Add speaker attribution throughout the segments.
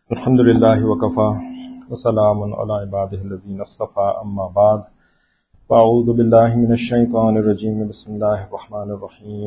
Speaker 1: الحمد لله وكفى وسلام على عباده الذين اصطفى أما بعد فأعوذ بالله من الشيطان الرجيم بسم الله الرحمن الرحيم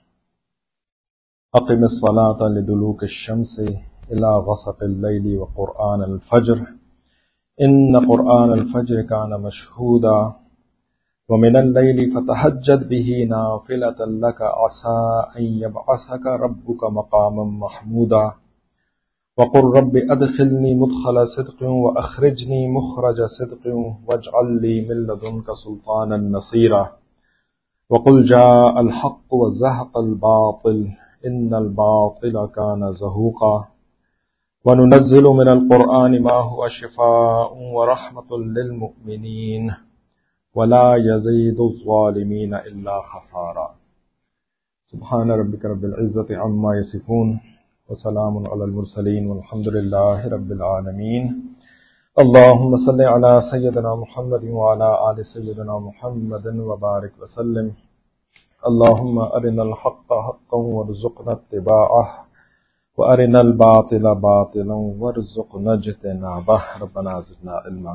Speaker 1: أقم الصلاة لدلوك الشمس إلى غسق الليل وقرآن الفجر إن قرآن الفجر كان مشهودا ومن الليل فتهجد به نافلة لك عسى أن يبعثك ربك مقاما محمودا وقل رب أدخلني مدخل صدق وأخرجني مخرج صدق واجعل لي من لدنك سلطانا نصيرا وقل جاء الحق وزهق الباطل إن الباطل كان زهوقا وننزل من القرآن ما هو شفاء ورحمة للمؤمنين ولا يزيد الظالمين إلا خسارا سبحان ربك رب العزة عما يصفون وسلام على المرسلين والحمد لله رب العالمين اللهم صل على سيدنا محمد وعلى آل سيدنا محمد وبارك وسلم اللهم أرنا الحق حقا وارزقنا اتباعه وأرنا الباطل باطلا وارزقنا اجتنابه ربنا زدنا علما۔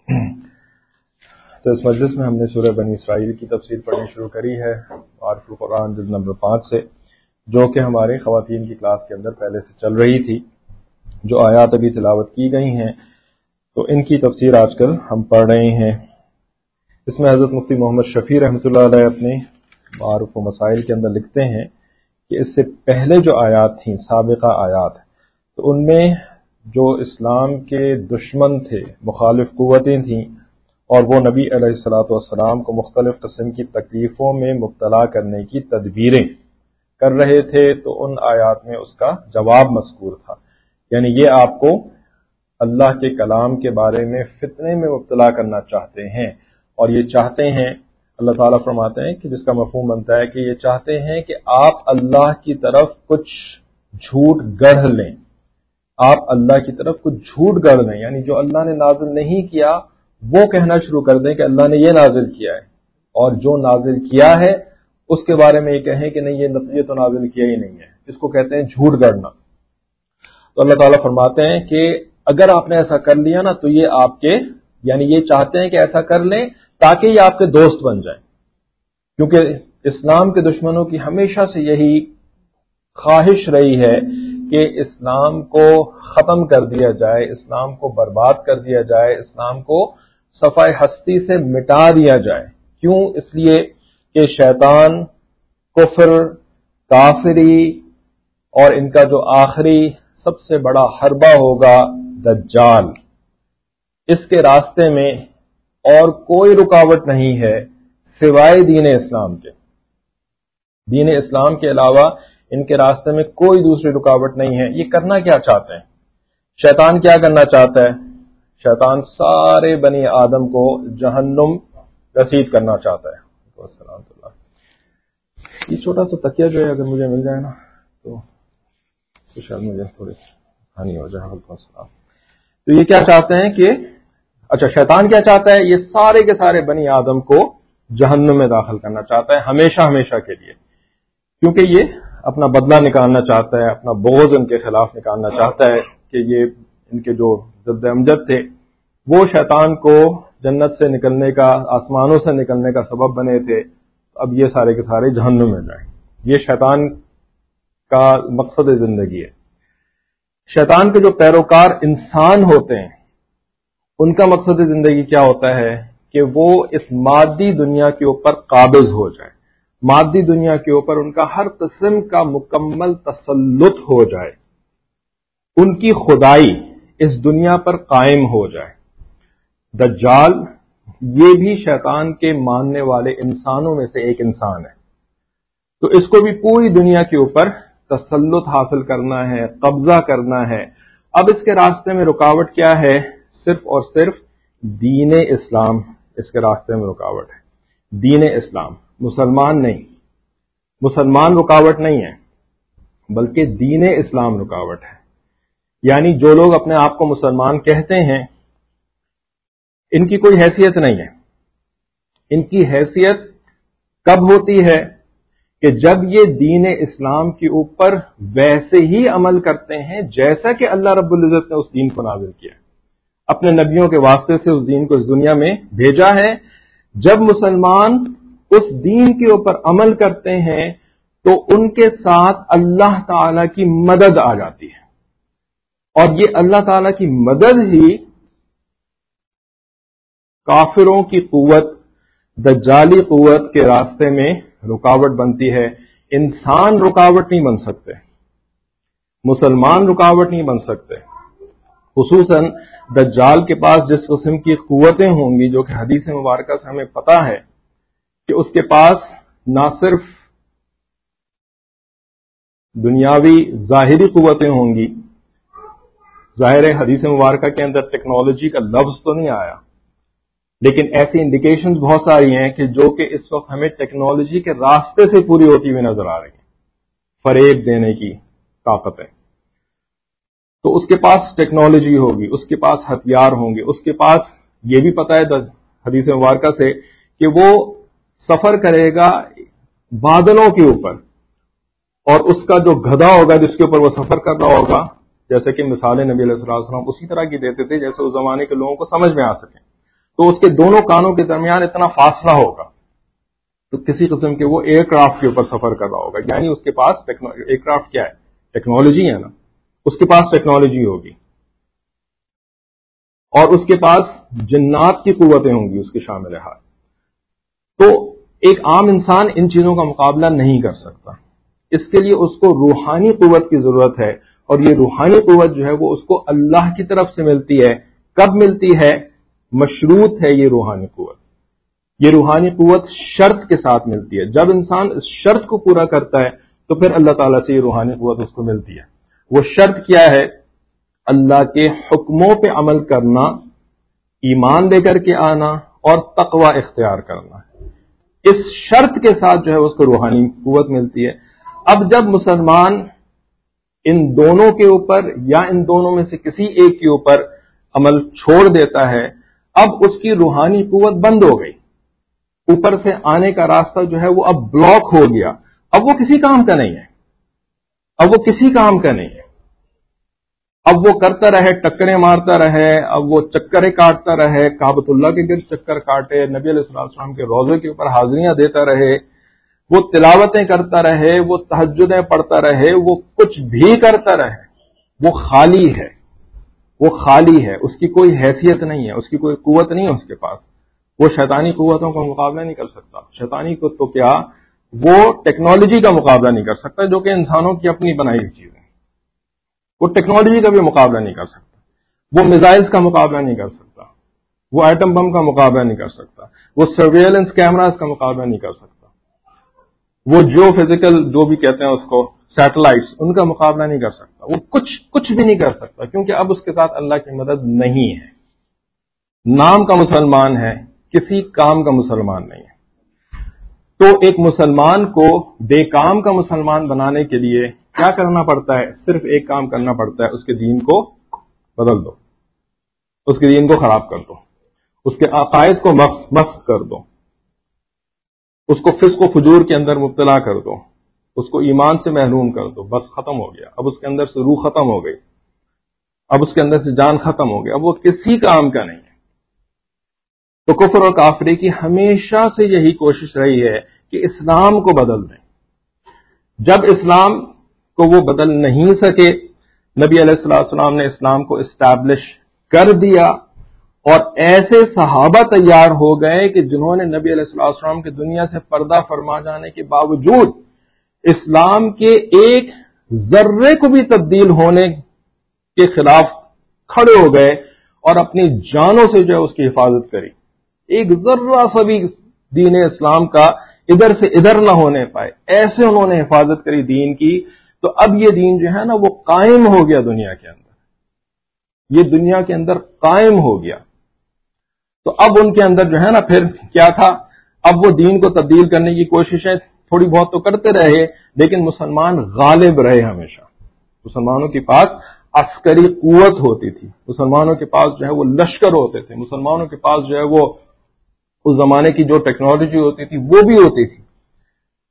Speaker 1: تو اس مجلس میں ہم نے سورہ بنی اسرائیل کی تفسیر پڑھنی شروع کری ہے عارف القرآن جلد نمبر 5 سے، جو کہ ہمارے خواتین کی کلاس کے اندر پہلے سے چل رہی تھی۔ جو آیات ابھی تلاوت کی گئی ہیں تو ان کی تفسیر آج کل ہم پڑھ رہے ہیں۔ اس میں حضرت مفتی محمد شفیع رحمۃ اللہ علیہ اپنے معارف و مسائل کے اندر لکھتے ہیں کہ اس سے پہلے جو آیات تھیں، سابقہ آیات، تو ان میں جو اسلام کے دشمن تھے، مخالف قوتیں تھیں، اور وہ نبی علیہ الصلوۃ والسلام کو مختلف قسم کی تکلیفوں میں مبتلا کرنے کی تدبیریں کر رہے تھے، تو ان آیات میں اس کا جواب مذکور تھا۔ یعنی یہ آپ کو اللہ کے کلام کے بارے میں فتنے میں مبتلا کرنا چاہتے ہیں، اور یہ چاہتے ہیں، اللہ تعالیٰ فرماتے ہیں کہ جس کا مفہوم بنتا ہے کہ یہ چاہتے ہیں کہ آپ اللہ کی طرف کچھ جھوٹ گڑھ لیں، آپ اللہ کی طرف کچھ جھوٹ گڑھ لیں، یعنی جو اللہ نے نازل نہیں کیا وہ کہنا شروع کر دیں کہ اللہ نے یہ نازل کیا ہے، اور جو نازل کیا ہے اس کے بارے میں یہ کہیں کہ نہیں یہ تو نازل کیا ہی نہیں ہے۔ اس کو کہتے ہیں جھوٹ گڑھنا۔ تو اللہ تعالیٰ فرماتے ہیں کہ اگر آپ نے ایسا کر لیا نا تو یہ آپ کے، یعنی یہ چاہتے ہیں کہ ایسا کر لیں تاکہ یہ آپ کے دوست بن جائیں، کیونکہ اسلام کے دشمنوں کی ہمیشہ سے یہی خواہش رہی ہے کہ اسلام کو ختم کر دیا جائے، اسلام کو برباد کر دیا جائے، اسلام کو صفحہ ہستی سے مٹا دیا جائے۔ کیوں؟ اس لیے کہ شیطان، کفر، کافری، اور ان کا جو آخری سب سے بڑا حربہ ہوگا دجال، اس کے راستے میں اور کوئی رکاوٹ نہیں ہے سوائے دین اسلام کے۔ دین اسلام کے علاوہ ان کے راستے میں کوئی دوسری رکاوٹ نہیں ہے۔ یہ کرنا کیا چاہتے ہیں؟ شیطان کیا کرنا چاہتا ہے؟ شیطان سارے بنی آدم کو جہنم رسید کرنا چاہتا ہے۔ یہ چھوٹا سا تکیہ جو ہے اگر مجھے مل جائے نا تو شاید مجھے تھوڑی ہانی ہو جائے۔ تو یہ کیا چاہتے ہیں کہ اچھا شیطان کیا چاہتا ہے؟ یہ سارے کے سارے بنی آدم کو جہنم میں داخل کرنا چاہتا ہے ہمیشہ ہمیشہ کے لیے، کیونکہ یہ اپنا بدلہ نکالنا چاہتا ہے، اپنا بغض ان کے خلاف نکالنا چاہتا ہے کہ یہ ان کے جو ضد امجد تھے وہ شیطان کو جنت سے نکلنے کا، آسمانوں سے نکلنے کا سبب بنے تھے، اب یہ سارے کے سارے جہنم میں جائیں۔ یہ شیطان کا مقصد زندگی ہے۔ شیطان کے جو پیروکار انسان ہوتے ہیں ان کا مقصد زندگی کیا ہوتا ہے کہ وہ اس مادی دنیا کے اوپر قابض ہو جائے، مادی دنیا کے اوپر ان کا ہر قسم کا مکمل تسلط ہو جائے، ان کی خدائی اس دنیا پر قائم ہو جائے۔ دجال یہ بھی شیطان کے ماننے والے انسانوں میں سے ایک انسان ہے، تو اس کو بھی پوری دنیا کے اوپر تسلط حاصل کرنا ہے، قبضہ کرنا ہے۔ اب اس کے راستے میں رکاوٹ کیا ہے؟ صرف اور صرف دین اسلام اس کے راستے میں رکاوٹ ہے۔ دین اسلام، مسلمان نہیں، مسلمان رکاوٹ نہیں ہے بلکہ دین اسلام رکاوٹ ہے۔ یعنی جو لوگ اپنے آپ کو مسلمان کہتے ہیں ان کی کوئی حیثیت نہیں ہے۔ ان کی حیثیت کب ہوتی ہے کہ جب یہ دین اسلام کے اوپر ویسے ہی عمل کرتے ہیں جیسا کہ اللہ رب العزت نے اس دین کو نازل کیا، اپنے نبیوں کے واسطے سے اس دین کو اس دنیا میں بھیجا ہے، جب مسلمان اس دین کے اوپر عمل کرتے ہیں تو ان کے ساتھ اللہ تعالی کی مدد آ جاتی ہے، اور یہ اللہ تعالی کی مدد ہی کافروں کی قوت، دجالی قوت کے راستے میں رکاوٹ بنتی ہے۔ انسان رکاوٹ نہیں بن سکتے، مسلمان رکاوٹ نہیں بن سکتے، خصوصاً دجال کے پاس جس قسم کی قوتیں ہوں گی، جو کہ حدیث مبارکہ سے ہمیں پتہ ہے کہ اس کے پاس نہ صرف دنیاوی ظاہری قوتیں ہوں گی، ظاہر حدیث مبارکہ کے اندر ٹیکنالوجی کا لفظ تو نہیں آیا، لیکن ایسی انڈیکیشنز بہت ساری ہیں کہ جو کہ اس وقت ہمیں ٹیکنالوجی کے راستے سے پوری ہوتی ہوئی نظر آ رہی ہیں، فریب دینے کی طاقت ہے۔ تو اس کے پاس ٹیکنالوجی ہوگی، اس کے پاس ہتھیار ہوں گے، اس کے پاس یہ بھی پتہ ہے حدیث مبارکہ سے کہ وہ سفر کرے گا بادلوں کے اوپر، اور اس کا جو گدھا ہوگا جس کے اوپر وہ سفر کر رہا ہوگا، جیسے کہ مثالیں نبی علیہ الصلوۃ والسلام اسی طرح کی دیتے تھے جیسے اس زمانے کے لوگوں کو سمجھ میں آ سکیں، تو اس کے دونوں کانوں کے درمیان اتنا فاصلہ ہوگا، تو کسی قسم کے وہ ایئر کرافٹ کے اوپر سفر کر رہا ہوگا، یعنی اس کے پاس ایئر کرافٹ کیا ہے؟ ٹیکنالوجی ہے نا، اس کے پاس ٹیکنالوجی ہوگی، اور اس کے پاس جنات کی قوتیں ہوں گی اس کے شامل حال۔ تو ایک عام انسان ان چیزوں کا مقابلہ نہیں کر سکتا، اس کے لیے اس کو روحانی قوت کی ضرورت ہے، اور یہ روحانی قوت جو ہے وہ اس کو اللہ کی طرف سے ملتی ہے۔ کب ملتی ہے؟ مشروط ہے یہ روحانی قوت، یہ روحانی قوت شرط کے ساتھ ملتی ہے۔ جب انسان اس شرط کو پورا کرتا ہے تو پھر اللہ تعالیٰ سے یہ روحانی قوت اس کو ملتی ہے۔ وہ شرط کیا ہے؟ اللہ کے حکموں پہ عمل کرنا، ایمان لے کر کے آنا، اور تقوی اختیار کرنا۔ اس شرط کے ساتھ جو ہے اس کو روحانی قوت ملتی ہے۔ اب جب مسلمان ان دونوں کے اوپر یا ان دونوں میں سے کسی ایک کے اوپر عمل چھوڑ دیتا ہے، اب اس کی روحانی قوت بند ہو گئی، اوپر سے آنے کا راستہ جو ہے وہ اب بلاک ہو گیا، اب وہ کسی کام کا نہیں ہے، اب وہ کسی کام کا نہیں ہے، اب وہ کرتا رہے، ٹکریں مارتا رہے، اب وہ چکریں کاٹتا رہے، کعبۃ اللہ کے گرد چکر کاٹے، نبی علیہ السلام کے روضے کے اوپر حاضریاں دیتا رہے، وہ تلاوتیں کرتا رہے، وہ تہجدیں پڑھتا رہے، وہ کچھ بھی کرتا رہے، وہ خالی ہے، وہ خالی ہے، اس کی کوئی حیثیت نہیں ہے، اس کی کوئی قوت نہیں ہے اس کے پاس، وہ شیطانی قوتوں کا مقابلہ نہیں کر سکتا۔ شیطانی کو تو کیا، وہ ٹیکنالوجی کا مقابلہ نہیں کر سکتا جو کہ انسانوں کی اپنی بنائی ہوئی چیز ہے، وہ ٹیکنالوجی کا بھی مقابلہ نہیں کر سکتا، وہ میزائلز کا مقابلہ نہیں کر سکتا، وہ ایٹم بم کا مقابلہ نہیں کر سکتا، وہ سرویلنس کیمراز کا مقابلہ نہیں کر سکتا، وہ جو فزیکل جو بھی کہتے ہیں اس کو سیٹلائٹس، ان کا مقابلہ نہیں کر سکتا، وہ کچھ بھی نہیں کر سکتا، کیونکہ اب اس کے ساتھ اللہ کی مدد نہیں ہے۔ نام کا مسلمان ہے، کسی کام کا مسلمان نہیں ہے۔ تو ایک مسلمان کو بے کام کا مسلمان بنانے کے لیے کیا کرنا پڑتا ہے؟ صرف ایک کام کرنا پڑتا ہے، اس کے دین کو بدل دو، اس کے دین کو خراب کر دو، اس کے عقائد کو مسخ کر دو، اس کو فسق و فجور کے اندر مبتلا کر دو، اس کو ایمان سے محروم کر دو، بس ختم ہو گیا، اب اس کے اندر سے روح ختم ہو گئی، اب اس کے اندر سے جان ختم ہو گئی، اب وہ کسی کام کا نہیں ہے۔ تو کفر اور کافری کی ہمیشہ سے یہی کوشش رہی ہے کہ اسلام کو بدل دیں۔ جب اسلام کو وہ بدل نہیں سکے، نبی علیہ السلام نے اسلام کو اسٹیبلش کر دیا، اور ایسے صحابہ تیار ہو گئے کہ جنہوں نے نبی علیہ السلام کے دنیا سے پردہ فرما جانے کے باوجود اسلام کے ایک ذرے کو بھی تبدیل ہونے کے خلاف کھڑے ہو گئے اور اپنی جانوں سے جو ہے اس کی حفاظت کری، ایک ذرہ سا بھی دین اسلام کا ادھر سے ادھر نہ ہونے پائے، ایسے انہوں نے حفاظت کری دین کی۔ تو اب یہ دین جو ہے نا وہ قائم ہو گیا دنیا کے اندر، یہ دنیا کے اندر قائم ہو گیا۔ تو اب ان کے اندر جو ہے نا پھر کیا تھا، اب وہ دین کو تبدیل کرنے کی کوششیں تھوڑی بہت تو کرتے رہے، لیکن مسلمان غالب رہے ہمیشہ۔ مسلمانوں کے پاس عسکری قوت ہوتی تھی، مسلمانوں کے پاس جو ہے وہ لشکر ہوتے تھے، مسلمانوں کے پاس جو ہے وہ اس زمانے کی جو ٹیکنالوجی ہوتی تھی وہ بھی ہوتی تھی۔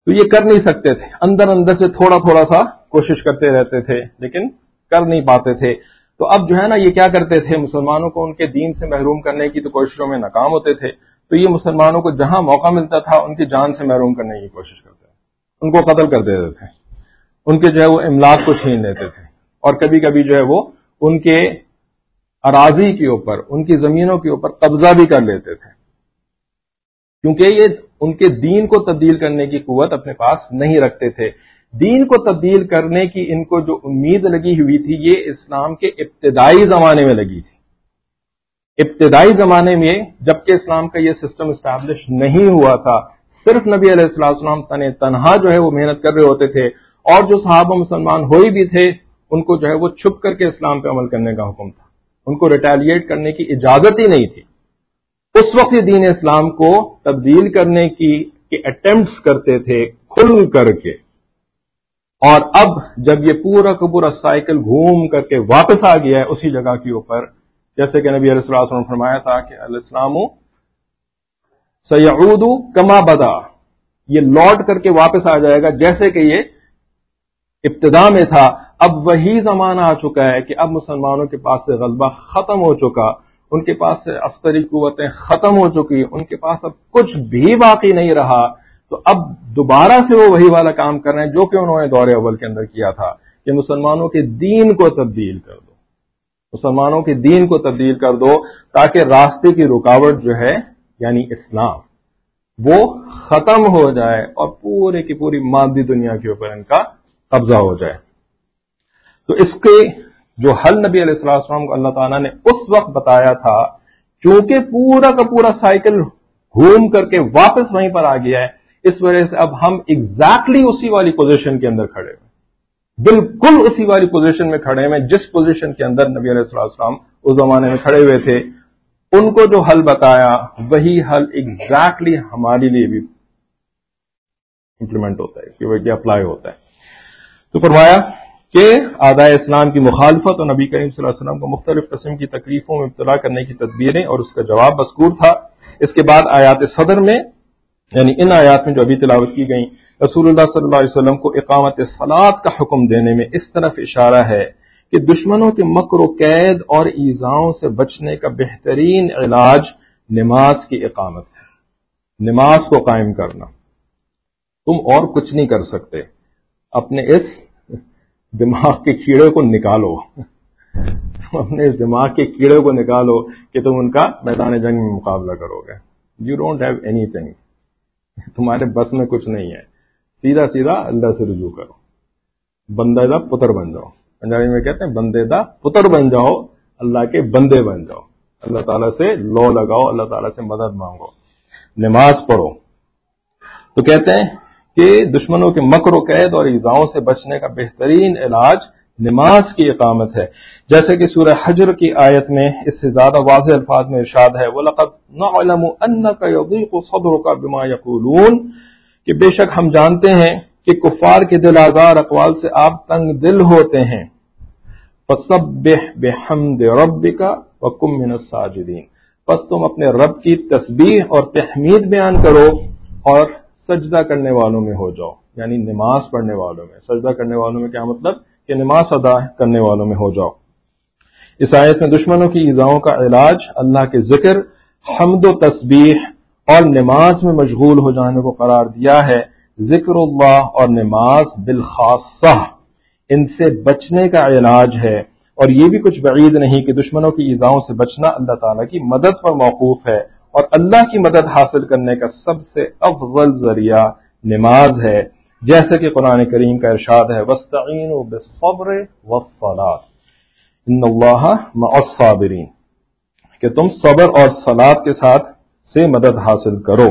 Speaker 1: تو یہ کر نہیں سکتے تھے، اندر اندر سے تھوڑا تھوڑا سا کوشش کرتے رہتے تھے لیکن کر نہیں پاتے تھے. تو اب جو ہے نا یہ کیا کرتے تھے، مسلمانوں کو ان کے دین سے محروم کرنے کی تو کوششوں میں ناکام ہوتے تھے، تو یہ مسلمانوں کو جہاں موقع ملتا تھا ان کی جان سے محروم کرنے کی کوشش کرتے تھے، ان کو قتل کر دیتے تھے، ان کے جو ہے وہ املاک کو چھین لیتے تھے، اور کبھی کبھی جو ہے وہ ان کے اراضی کے اوپر، ان کی زمینوں کے اوپر قبضہ بھی کر لیتے تھے، کیونکہ یہ ان کے دین کو تبدیل کرنے کی قوت اپنے پاس نہیں رکھتے تھے. دین کو تبدیل کرنے کی ان کو جو امید لگی ہوئی تھی یہ اسلام کے ابتدائی زمانے میں لگی تھی. ابتدائی زمانے میں جبکہ اسلام کا یہ سسٹم اسٹیبلش نہیں ہوا تھا، صرف نبی علیہ السلام تنہا جو ہے وہ محنت کر رہے ہوتے تھے، اور جو صحابہ مسلمان ہوئی بھی تھے ان کو جو ہے وہ چھپ کر کے اسلام پہ عمل کرنے کا حکم تھا، ان کو ریٹیلیٹ کرنے کی اجازت ہی نہیں تھی. اس وقت یہ دین اسلام کو تبدیل کرنے کی اٹیمپٹس کرتے تھے کھل کر کے، اور اب جب یہ پورا کا پورا سائیکل گھوم کر کے واپس آ گیا ہے اسی جگہ کے اوپر، جیسے کہ نبی علیہ السلام نے فرمایا تھا کہ الاسلام سیعود کما بدا، یہ لوٹ کر کے واپس آ جائے گا جیسے کہ یہ ابتدا میں تھا. اب وہی زمانہ آ چکا ہے کہ اب مسلمانوں کے پاس سے غلبہ ختم ہو چکا، ان کے پاس سے عسکری قوتیں ختم ہو چکی، ان کے پاس اب کچھ بھی باقی نہیں رہا. تو اب دوبارہ سے وہ وہی والا کام کر رہے ہیں جو کہ انہوں نے دور اول کے اندر کیا تھا کہ مسلمانوں کے دین کو تبدیل کر دو، مسلمانوں کے دین کو تبدیل کر دو تاکہ راستے کی رکاوٹ جو ہے یعنی اسلام وہ ختم ہو جائے اور پورے کی پوری مادی دنیا کے اوپر ان کا قبضہ ہو جائے. تو اس کے جو حل نبی علیہ السلام کو اللہ تعالیٰ نے اس وقت بتایا تھا، چونکہ پورا کا پورا سائیکل گھوم کر کے واپس وہیں پر آ گیا ہے، اس وجہ سے اب ہم ایگزیکٹلی اسی والی پوزیشن کے اندر کھڑے ہوئے، بالکل اسی والی پوزیشن میں کھڑے ہوئے جس پوزیشن کے اندر نبی علیہ السلام اس زمانے میں کھڑے ہوئے تھے. ان کو جو حل بتایا وہی حل ایگزیکٹلی ہمارے لیے بھی امپلیمنٹ ہوتا ہے کہ وہ اپلائی ہوتا ہے. تو فرمایا کہ اعدائے اسلام کی مخالفت اور نبی کریم صلی اللہ علیہ وسلم کو مختلف قسم کی تکلیفوں میں ابتلا کرنے کی تدبیریں اور اس کا جواب مذکور تھا. اس کے بعد آیات صدر میں یعنی ان آیات میں جو ابھی تلاوت کی گئیں رسول اللہ صلی اللہ علیہ وسلم کو اقامت صلاۃ کا حکم دینے میں اس طرف اشارہ ہے کہ دشمنوں کے مکر و قید اور ایذاؤں سے بچنے کا بہترین علاج نماز کی اقامت ہے، نماز کو قائم کرنا. تم اور کچھ نہیں کر سکتے، اپنے اس دماغ کے کیڑے کو نکالو، اپنے اس دماغ کے کیڑے کو نکالو کہ تم ان کا میدان جنگ میں مقابلہ کرو گے. یو ڈونٹ ہیو اینی تھنگ، تمہارے بس میں کچھ نہیں ہے، سیدھا سیدھا اللہ سے رجوع کرو، بندے دا پتر بن جاؤ. پنجابی میں کہتے ہیں بندے دا پتر بن جاؤ، اللہ کے بندے بن جاؤ، اللہ تعالیٰ سے لو لگاؤ، اللہ تعالیٰ سے مدد مانگو، نماز پڑھو. تو کہتے ہیں کہ دشمنوں کے مکر و قید اور ایذاؤں سے بچنے کا بہترین علاج نماز کی اقامت ہے، جیسے کہ سورہ حجر کی آیت میں اس سے زیادہ واضح الفاظ میں ارشاد ہے وَلَقَدْ نَعْلَمُ أَنَّكَ يَضِيقُ صَدْرُكَ بِمَا يَقُولُونَ، کہ بے شک ہم جانتے ہیں کہ کفار کے دل آزار اقوال سے آپ تنگ دل ہوتے ہیں. فَسَبِّحْ بِحَمْدِ رَبِّكَ وَكُن مِّنَ السَّاجِدِينَ، پس تم اپنے رب کی تسبیح اور تحمید بیان کرو اور سجدہ کرنے والوں میں ہو جاؤ، یعنی نماز پڑھنے والوں میں. سجدہ کرنے والوں میں کیا مطلب کہ نماز ادا کرنے والوں میں ہو جاؤ. اس آیت میں دشمنوں کی ایذاؤں کا علاج اللہ کے ذکر، حمد و تسبیح اور نماز میں مشغول ہو جانے کو قرار دیا ہے. ذکر اللہ اور نماز بالخاصہ ان سے بچنے کا علاج ہے، اور یہ بھی کچھ بعید نہیں کہ دشمنوں کی ایذاؤں سے بچنا اللہ تعالیٰ کی مدد پر موقوف ہے، اور اللہ کی مدد حاصل کرنے کا سب سے افضل ذریعہ نماز ہے، جیسے کہ قرآن کریم کا ارشاد ہے وَاسْتَعِينُوا بِالصَّبْرِ وَالصَّلَاةِ إِنَّ اللَّهَ مَعَ الصَّابِرِينَ، کہ تم صبر اور صلاۃ کے ساتھ سے مدد حاصل کرو.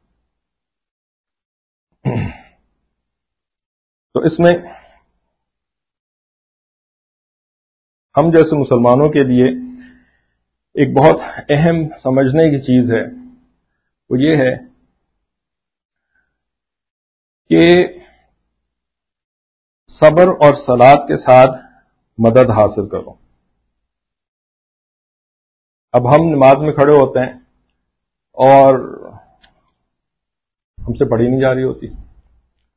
Speaker 1: تو اس میں ہم جیسے مسلمانوں کے لیے ایک بہت اہم سمجھنے کی چیز ہے، وہ یہ ہے کہ صبر اور صلاۃ کے ساتھ مدد حاصل کرو. اب ہم نماز میں کھڑے ہوتے ہیں اور ہم سے پڑھی نہیں جا رہی ہوتی،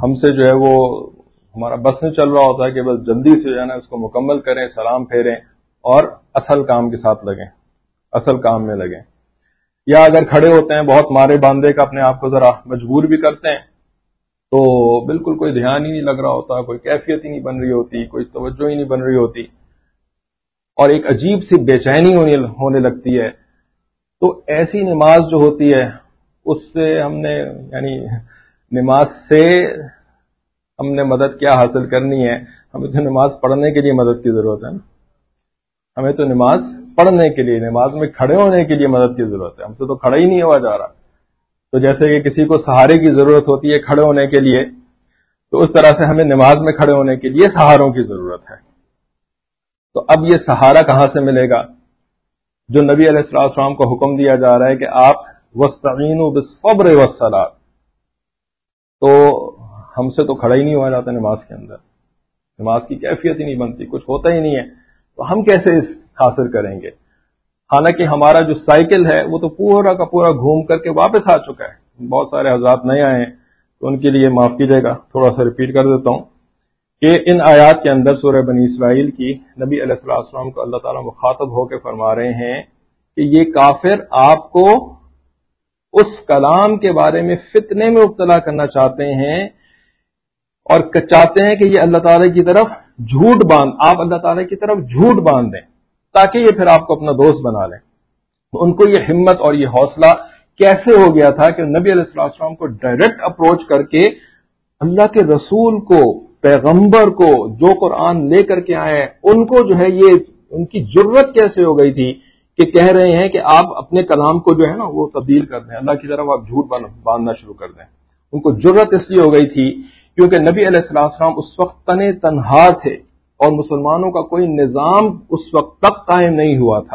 Speaker 1: ہم سے جو ہے وہ ہمارا بس نہیں چل رہا ہوتا ہے کہ بس جلدی سے جو ہے نا اس کو مکمل کریں، سلام پھیریں اور اصل کام کے ساتھ لگیں، اصل کام میں لگیں. یا اگر کھڑے ہوتے ہیں بہت مارے باندھے کا اپنے آپ کو ذرا مجبور بھی کرتے ہیں تو بالکل کوئی دھیان ہی نہیں لگ رہا ہوتا، کوئی کیفیت ہی نہیں بن رہی ہوتی، کوئی توجہ ہی نہیں بن رہی ہوتی اور ایک عجیب سی بے چینی ہونے لگتی ہے. تو ایسی نماز جو ہوتی ہے اس سے ہم نے یعنی نماز سے ہم نے مدد کیا حاصل کرنی ہے؟ ہمیں تو نماز پڑھنے کے لیے مدد کی ضرورت ہے نا. ہمیں تو نماز پڑھنے کے لیے، نماز میں کھڑے ہونے کے لیے مدد کی ضرورت ہے. ہم سے تو کھڑا ہی نہیں ہوا جا رہا. تو جیسے کہ کسی کو سہارے کی ضرورت ہوتی ہے کھڑے ہونے کے لیے، تو اس طرح سے ہمیں نماز میں کھڑے ہونے کے لیے سہاروں کی ضرورت ہے. تو اب یہ سہارا کہاں سے ملے گا؟ جو نبی علیہ السلام کو حکم دیا جا رہا ہے کہ آپ وَاسْتَعِينُوا بِالصَّبْرِ وَالصَّلَاةِ، تو ہم سے تو کھڑا ہی نہیں ہوا جاتا نماز کے اندر، نماز کی کیفیت ہی نہیں بنتی، کچھ ہوتا ہی نہیں ہے. تو ہم کیسے اس حاصل کریں گے؟ حالانکہ ہمارا جو سائیکل ہے وہ تو پورا کا پورا گھوم کر کے واپس آ چکا ہے. بہت سارے حضرات نئے آئے ہیں تو ان کے لیے معاف کیجیے گا، تھوڑا سا ریپیٹ کر دیتا ہوں کہ ان آیات کے اندر سورہ بنی اسرائیل کی نبی علیہ السلام کو اللہ تعالیٰ مخاطب ہو کے فرما رہے ہیں کہ یہ کافر آپ کو اس کلام کے بارے میں فتنے میں مبتلا کرنا چاہتے ہیں اور چاہتے ہیں کہ یہ اللہ تعالیٰ کی طرف آپ اللہ تعالیٰ کی طرف جھوٹ باندھ دیں تاکہ یہ پھر آپ کو اپنا دوست بنا لیں. تو ان کو یہ ہمت اور یہ حوصلہ کیسے ہو گیا تھا کہ نبی علیہ السلام کو ڈائریکٹ اپروچ کر کے اللہ کے رسول کو، پیغمبر کو جو قرآن لے کر کے آئے ان کو جو ہے یہ ان کی جرت کیسے ہو گئی تھی کہ کہہ رہے ہیں کہ آپ اپنے کلام کو جو ہے نا وہ تبدیل کر دیں، اللہ کی طرف آپ جھوٹ باندھنا شروع کر دیں. ان کو جرت اس لیے ہو گئی تھی کیونکہ نبی علیہ السلام اس وقت تنے تنہا تھے اور مسلمانوں کا کوئی نظام اس وقت تک قائم نہیں ہوا تھا.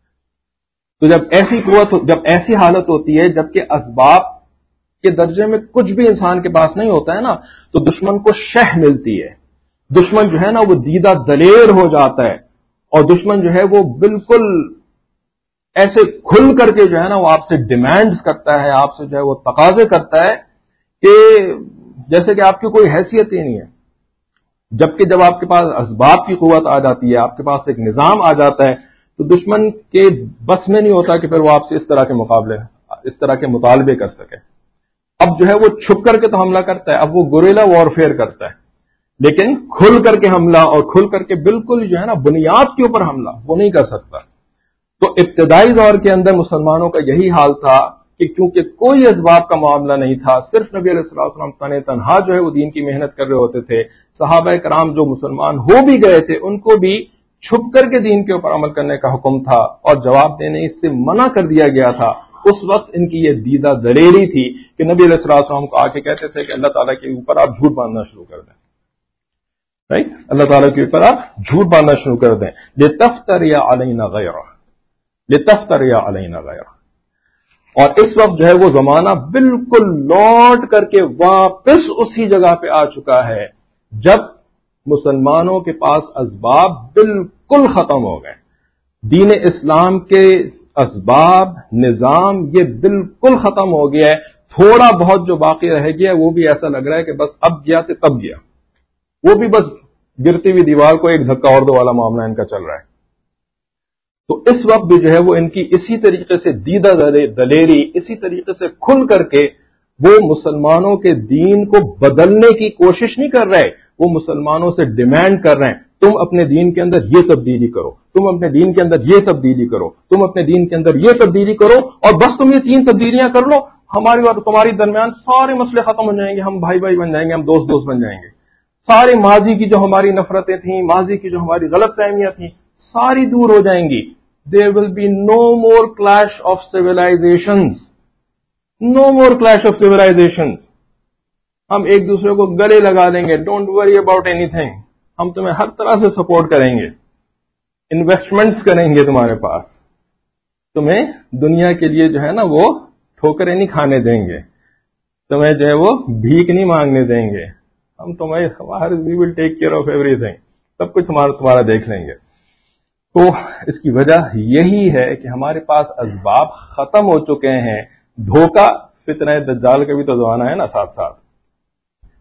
Speaker 1: تو جب ایسی حالت ہوتی ہے، جبکہ اسباب کے درجے میں کچھ بھی انسان کے پاس نہیں ہوتا ہے نا، تو دشمن کو شہ ملتی ہے. دشمن جو ہے نا وہ دیدہ دلیر ہو جاتا ہے اور دشمن جو ہے وہ بالکل ایسے کھل کر کے جو ہے نا وہ آپ سے ڈیمانڈز کرتا ہے، آپ سے جو ہے وہ تقاضے کرتا ہے کہ جیسے کہ آپ کی کوئی حیثیت ہی نہیں ہے. جبکہ جب آپ کے پاس اسباب کی قوت آ جاتی ہے، آپ کے پاس ایک نظام آ جاتا ہے، تو دشمن کے بس میں نہیں ہوتا کہ پھر وہ آپ سے اس طرح کے مطالبے کر سکے. اب جو ہے وہ چھپ کر کے تو حملہ کرتا ہے، اب وہ گوریلا وارفیئر کرتا ہے، لیکن کھل کر کے حملہ اور کھل کر کے بالکل جو ہے نا بنیاد کے اوپر حملہ وہ نہیں کر سکتا. تو ابتدائی دور کے اندر مسلمانوں کا یہی حال تھا کہ کیونکہ کوئی اسباب کا معاملہ نہیں تھا، صرف نبی علیہ السلام تنہا جو ہے وہ دین کی محنت کر رہے ہوتے تھے. صحابہ کرام جو مسلمان ہو بھی گئے تھے ان کو بھی چھپ کر کے دین کے اوپر عمل کرنے کا حکم تھا اور جواب دینے سے منع کر دیا گیا تھا. اس وقت ان کی یہ دیدہ دلیری تھی کہ نبی علیہ السلام کو آ کے کہتے تھے کہ اللہ تعالیٰ کے اوپر آپ جھوٹ باندھنا شروع کر دیں. رائٹ، اللہ تعالیٰ کے اوپر آپ جھوٹ باندھنا شروع کر دیں. لِتَفْتَرِيَ عَلَيْنَا غَيْرَهُ. اور اس وقت جو ہے وہ زمانہ بالکل لوٹ کر کے واپس اسی جگہ پہ آ چکا ہے جب مسلمانوں کے پاس اسباب بالکل ختم ہو گئے. دین اسلام کے اسباب، نظام یہ بالکل ختم ہو گیا ہے. تھوڑا بہت جو باقی رہ گیا وہ بھی ایسا لگ رہا ہے کہ بس اب گیا تو تب گیا، وہ بھی بس گرتی ہوئی دیوار کو ایک دھکا اور دو والا معاملہ ان کا چل رہا ہے. تو اس وقت بھی جو ہے وہ ان کی اسی طریقے سے دیدہ دلیری، اسی طریقے سے کھل کر کے وہ مسلمانوں کے دین کو بدلنے کی کوشش نہیں کر رہے، وہ مسلمانوں سے ڈیمانڈ کر رہے ہیں تم اپنے دین کے اندر یہ تبدیلی کرو، تم اپنے دین کے اندر یہ تبدیلی کرو، تم اپنے دین کے اندر یہ تبدیلی کرو، اور بس تم یہ 3 تبدیلیاں کر لو، ہماری اور تمہاری درمیان سارے مسئلے ختم ہو جائیں گے، ہم بھائی بھائی بن جائیں گے، ہم دوست بن جائیں گے. سارے ماضی کی جو ہماری نفرتیں تھیں، ماضی کی جو ہماری غلط فہمیاں تھیں، ساری دور ہو جائیں گی. There will be no more clash of civilizations. No more clash of civilizations. ہم ایک دوسرے کو گلے لگا دیں گے. Don't worry about anything. ہم تمہیں ہر طرح سے سپورٹ کریں گے. انویسٹمنٹس کریں گے تمہارے پاس. تمہیں دنیا کے لیے جو ہے نا وہ ٹھوکریں نہیں کھانے دیں گے. تمہیں جو ہے وہ بھیک نہیں مانگنے دیں گے. ہم تمہیں we will take care of everything. سب کچھ تمہارا دیکھ لیں گے. تو اس کی وجہ یہی ہے کہ ہمارے پاس اسباب ختم ہو چکے ہیں. دھوکہ فتنہ دجال کا بھی تو زمانہ ہے نا ساتھ ساتھ.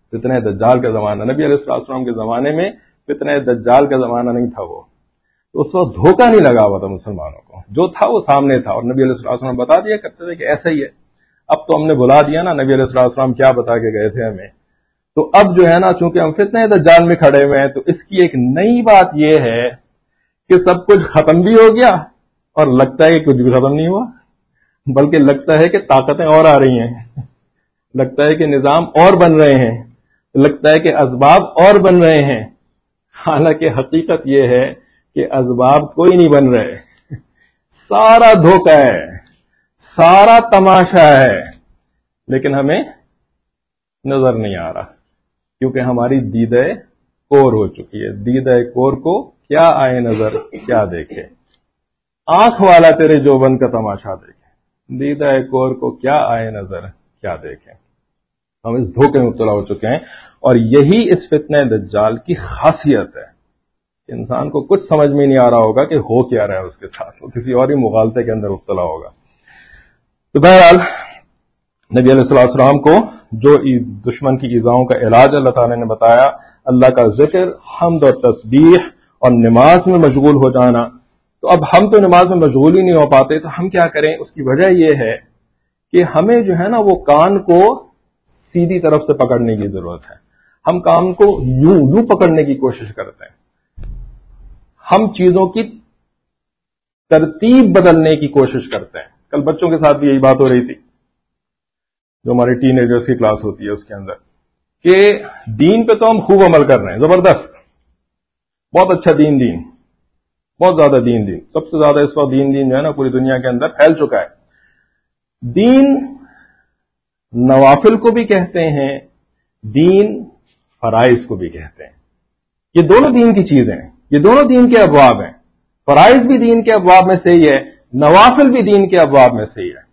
Speaker 1: فتنہ دجال کا زمانہ، نبی علیہ السلام کے زمانے میں فتنہ دجال کا زمانہ نہیں تھا وہ، تو اس وقت دھوکہ نہیں لگا ہوا تھا مسلمانوں کو، جو تھا وہ سامنے تھا، اور نبی علیہ السلام بتا دیا کرتے تھے کہ ایسا ہی ہے۔ اب تو ہم نے بلا دیا نا نبی علیہ السلام کیا بتا کے گئے تھے ہمیں، تو اب جو ہے نا چونکہ ہم فتنہ دجال میں کھڑے ہوئے ہیں، تو اس کی ایک نئی بات یہ ہے کہ سب کچھ ختم بھی ہو گیا اور لگتا ہے کہ کچھ بھی ختم نہیں ہوا، بلکہ لگتا ہے کہ طاقتیں اور آ رہی ہیں، لگتا ہے کہ نظام اور بن رہے ہیں، لگتا ہے کہ اسباب اور بن رہے ہیں، حالانکہ حقیقت یہ ہے کہ اسباب کوئی نہیں بن رہے، سارا دھوکہ ہے، سارا تماشا ہے، لیکن ہمیں نظر نہیں آ رہا کیونکہ ہماری دیدہ کور ہو چکی ہے۔ دیدہ کور کو کیا آئے نظر کیا دیکھے، آنکھ والا تیرے جوبن کا تماشا دیکھے، دیدہ کور کو کیا آئے نظر کیا دیکھے۔ ہم اس دھوکے میں مبتلا ہو چکے ہیں، اور یہی اس فتنہ دجال کی خاصیت ہے۔ انسان کو کچھ سمجھ میں نہیں آ رہا ہوگا کہ ہو کیا رہا ہے اس کے ساتھ، وہ کسی اور ہی مغالطے کے اندر مبتلا ہوگا۔ تو بہرحال نبی علیہ السلام کو جو دشمن کی ایذاؤں کا علاج اللہ تعالی نے بتایا، اللہ کا ذکر، حمد و تسبیح اور نماز میں مشغول ہو جانا، تو اب ہم تو نماز میں مشغول ہی نہیں ہو پاتے، تو ہم کیا کریں؟ اس کی وجہ یہ ہے کہ ہمیں جو ہے نا وہ کان کو سیدھی طرف سے پکڑنے کی ضرورت ہے۔ ہم کان کو یوں پکڑنے کی کوشش کرتے ہیں، ہم چیزوں کی ترتیب بدلنے کی کوشش کرتے ہیں۔ کل بچوں کے ساتھ بھی یہی بات ہو رہی تھی، جو ہمارے ٹین ایجرز کی کلاس ہوتی ہے اس کے اندر، کہ دین پہ تو ہم خوب عمل کر رہے ہیں، زبردست، بہت اچھا دین، بہت زیادہ دین، سب سے زیادہ اس وقت دین جو ہے نا پوری دنیا کے اندر پھیل چکا ہے۔ دین نوافل کو بھی کہتے ہیں، دین فرائض کو بھی کہتے ہیں، یہ دونوں دین کی چیزیں ہیں، یہ دونوں دین کے ابواب ہیں۔ فرائض بھی دین کے ابواب میں سے ہی ہے، نوافل بھی دین کے ابواب میں سے ہی ہے۔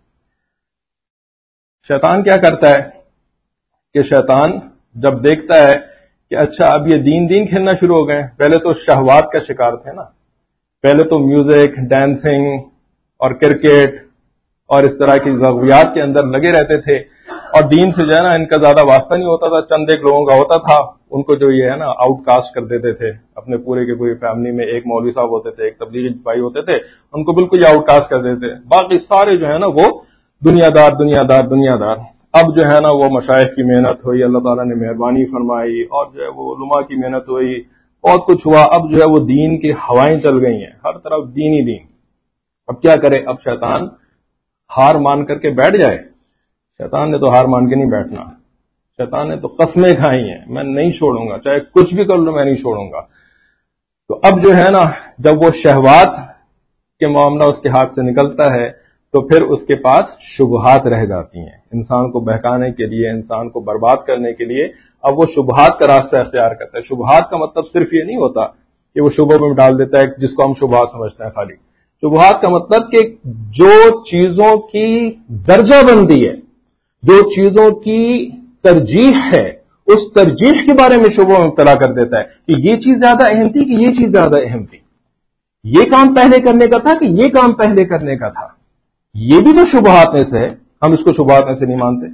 Speaker 1: شیطان کیا کرتا ہے کہ شیطان جب دیکھتا ہے کہ اچھا اب یہ دین کھیلنا شروع ہو گئے، پہلے تو شہوات کا شکار تھے نا، پہلے تو میوزک، ڈانسنگ اور کرکٹ اور اس طرح کی ضروریات کے اندر لگے رہتے تھے، اور دین سے جو ہے نا ان کا زیادہ واسطہ نہیں ہوتا تھا، چند ایک لوگوں کا ہوتا تھا، ان کو جو یہ ہے نا آؤٹ کاسٹ کر دیتے تھے اپنے پورے کے پوری فیملی میں۔ ایک مولوی صاحب ہوتے تھے، ایک تبلیغی بھائی ہوتے تھے، ان کو بالکل آؤٹ کاسٹ کر دیتے تھے، باقی سارے جو ہے نا وہ دنیا دار۔ اب جو ہے نا وہ مشائخ کی محنت ہوئی، اللہ تعالیٰ نے مہربانی فرمائی، اور جو ہے وہ علماء کی محنت ہوئی، بہت کچھ ہوا، اب جو ہے وہ دین کی ہوائیں چل گئی ہیں، ہر طرف دین ہی دین۔ اب کیا کرے؟ اب شیطان ہار مان کر کے بیٹھ جائے؟ شیطان نے تو ہار مان کے نہیں بیٹھنا، شیطان نے تو قسمیں کھائی ہیں، میں نہیں چھوڑوں گا، چاہے کچھ بھی کر لو میں نہیں چھوڑوں گا۔ تو اب جو ہے نا جب وہ شہوات کے معاملہ اس کے ہاتھ سے نکلتا ہے تو پھر اس کے پاس شبہات رہ جاتی ہیں، انسان کو بہکانے کے لیے، انسان کو برباد کرنے کے لیے اب وہ شبہات کا راستہ اختیار کرتا ہے۔ شبہات کا مطلب صرف یہ نہیں ہوتا کہ وہ شبہوں میں ڈال دیتا ہے جس کو ہم شبہات سمجھتے ہیں خالی۔ شبہات کا مطلب کہ جو چیزوں کی درجہ بندی ہے، جو چیزوں کی ترجیح ہے، اس ترجیح کے بارے میں شبہوں میں مبتلا کر دیتا ہے کہ یہ چیز زیادہ اہم تھی کہ یہ چیز زیادہ اہم تھی، یہ کام پہلے کرنے کا تھا کہ یہ کام پہلے کرنے کا تھا۔ یہ بھی تو شبہات میں سے ہے، ہم اس کو شبہات میں سے نہیں مانتے،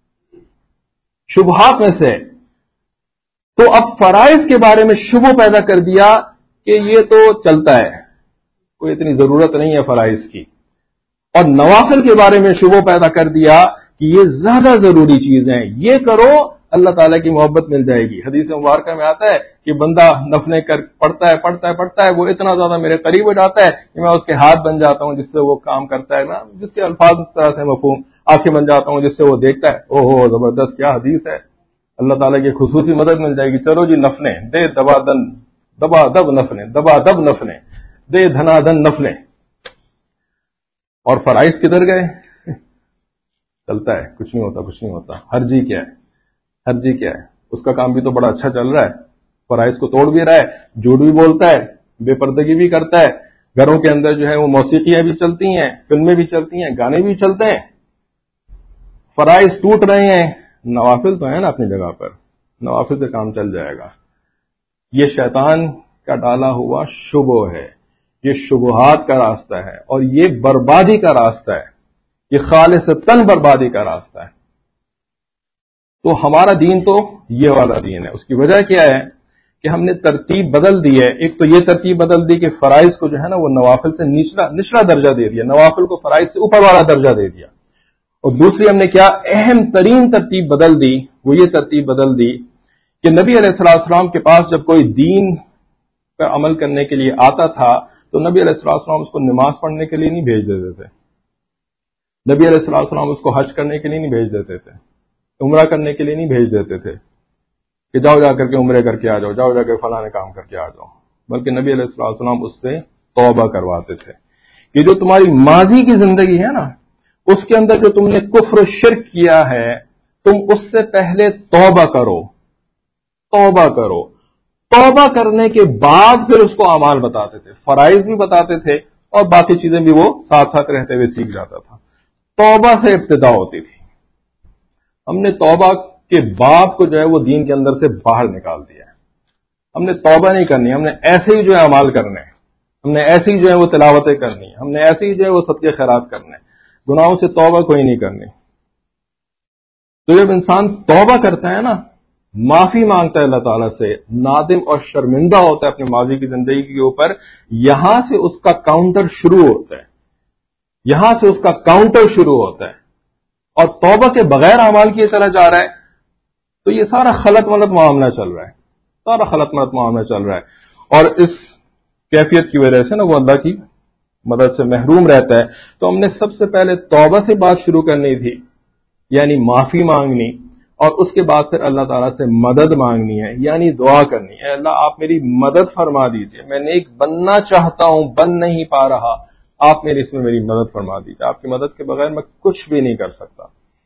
Speaker 1: شبہات میں سے۔ تو اب فرائض کے بارے میں شبہ پیدا کر دیا کہ یہ تو چلتا ہے، کوئی اتنی ضرورت نہیں ہے فرائض کی، اور نوافل کے بارے میں شبہ پیدا کر دیا کہ یہ زیادہ ضروری چیز ہیں، یہ کرو اللہ تعالیٰ کی محبت مل جائے گی۔ حدیث مبارکہ میں آتا ہے کہ بندہ نفلیں پڑھتا ہے، وہ اتنا زیادہ میرے قریب ہو جاتا ہے کہ میں اس کے ہاتھ بن جاتا ہوں جس سے وہ کام کرتا ہے نا، جس کے الفاظ اس طرح سے مفہوم، آنکھیں بن جاتا ہوں جس سے وہ دیکھتا ہے۔ اوہ زبردست، کیا حدیث ہے، اللہ تعالیٰ کی خصوصی مدد مل جائے گی۔ چلو جی نفلیں دے، دبا دب نفلیں دے، دھنا دھن نفلیں۔ اور فرائض کدھر گئے؟ چلتا ہے، کچھ نہیں ہوتا، حرجی کیا ہے، اس کا کام بھی تو بڑا اچھا چل رہا ہے، فرائض کو توڑ بھی رہا ہے، جھوٹ بھی بولتا ہے، بے پردگی بھی کرتا ہے، گھروں کے اندر جو ہے وہ موسیقیاں بھی چلتی ہیں، فلمیں بھی چلتی ہیں، گانے بھی چلتے ہیں، فرائض ٹوٹ رہے ہیں، نوافل تو ہیں نا اپنی جگہ پر، نوافل سے کام چل جائے گا۔ یہ شیطان کا ڈالا ہوا شبہ ہے، یہ شبہات کا راستہ ہے، اور یہ بربادی کا راستہ ہے، یہ خالصتاً بربادی کا راستہ ہے۔ تو ہمارا دین تو یہ والا دین ہے. اس کی وجہ کیا ہے کہ ہم نے ترتیب بدل دی ہے. ایک تو یہ ترتیب بدل دی کہ فرائض کو جو ہے نا وہ نوافل سے نچلا درجہ دے دیا, نوافل کو فرائض سے اوپر والا درجہ دے دیا. اور دوسری ہم نے کیا اہم ترین ترتیب بدل دی, وہ یہ ترتیب بدل دی کہ نبی علیہ السلام کے پاس جب کوئی دین پر عمل کرنے کے لیے آتا تھا تو نبی علیہ السلام اس کو نماز پڑھنے کے لیے نہیں بھیج دیتے تھے, نبی علیہ السلام اس کو حج کرنے کے لیے نہیں بھیج دیتے تھے, عمرہ کرنے کے لیے نہیں بھیج دیتے تھے کہ جاؤ جا کر کے عمرے کر کے آ جاؤ, جاؤ جا کے فلاں کام کر کے آ جاؤ, بلکہ نبی علیہ السلام اس سے توبہ کرواتے تھے کہ جو تمہاری ماضی کی زندگی ہے نا اس کے اندر جو تم نے کفر و شرک کیا ہے تم اس سے پہلے توبہ کرو, توبہ کرو. توبہ کرنے کے بعد پھر اس کو اعمال بتاتے تھے, فرائض بھی بتاتے تھے اور باقی چیزیں بھی وہ ساتھ ساتھ رہتے ہوئے سیکھ جاتا تھا. توبہ سے ابتدا ہوتی تھی. ہم نے توبہ کے باب کو جو ہے وہ دین کے اندر سے باہر نکال دیا ہے. ہم نے توبہ نہیں کرنی, ہم نے ایسے ہی جو ہے اعمال کرنے ہیں, ہم نے ایسے ہی جو ہے وہ تلاوتیں کرنی, ہم نے ایسے ہی جو ہے وہ صدقے خیرات کرنے, گناہوں سے توبہ کوئی نہیں کرنی. تو جب انسان توبہ کرتا ہے نا, معافی مانگتا ہے اللہ تعالیٰ سے, نادم اور شرمندہ ہوتا ہے اپنے ماضی کی زندگی کے اوپر, یہاں سے اس کا کاؤنٹر شروع ہوتا ہے, یہاں سے اس کا کاؤنٹر شروع ہوتا ہے. اور توبہ کے بغیر اعمال کیے چلا جا رہا ہے تو یہ سارا خلط ملط معاملہ چل رہا ہے, سارا خلط ملط معاملہ چل رہا ہے. اور اس کیفیت کی وجہ سے نا وہ اللہ کی مدد سے محروم رہتا ہے. تو ہم نے سب سے پہلے توبہ سے بات شروع کرنی تھی, یعنی معافی مانگنی, اور اس کے بعد پھر اللہ تعالیٰ سے مدد مانگنی ہے, یعنی دعا کرنی ہے, اللہ آپ میری مدد فرما دیجئے, میں نیک بننا چاہتا ہوں بن نہیں پا رہا, آپ میری اس میں میری مدد فرما دیجئے, آپ کی مدد کے بغیر میں کچھ بھی نہیں کر سکتا.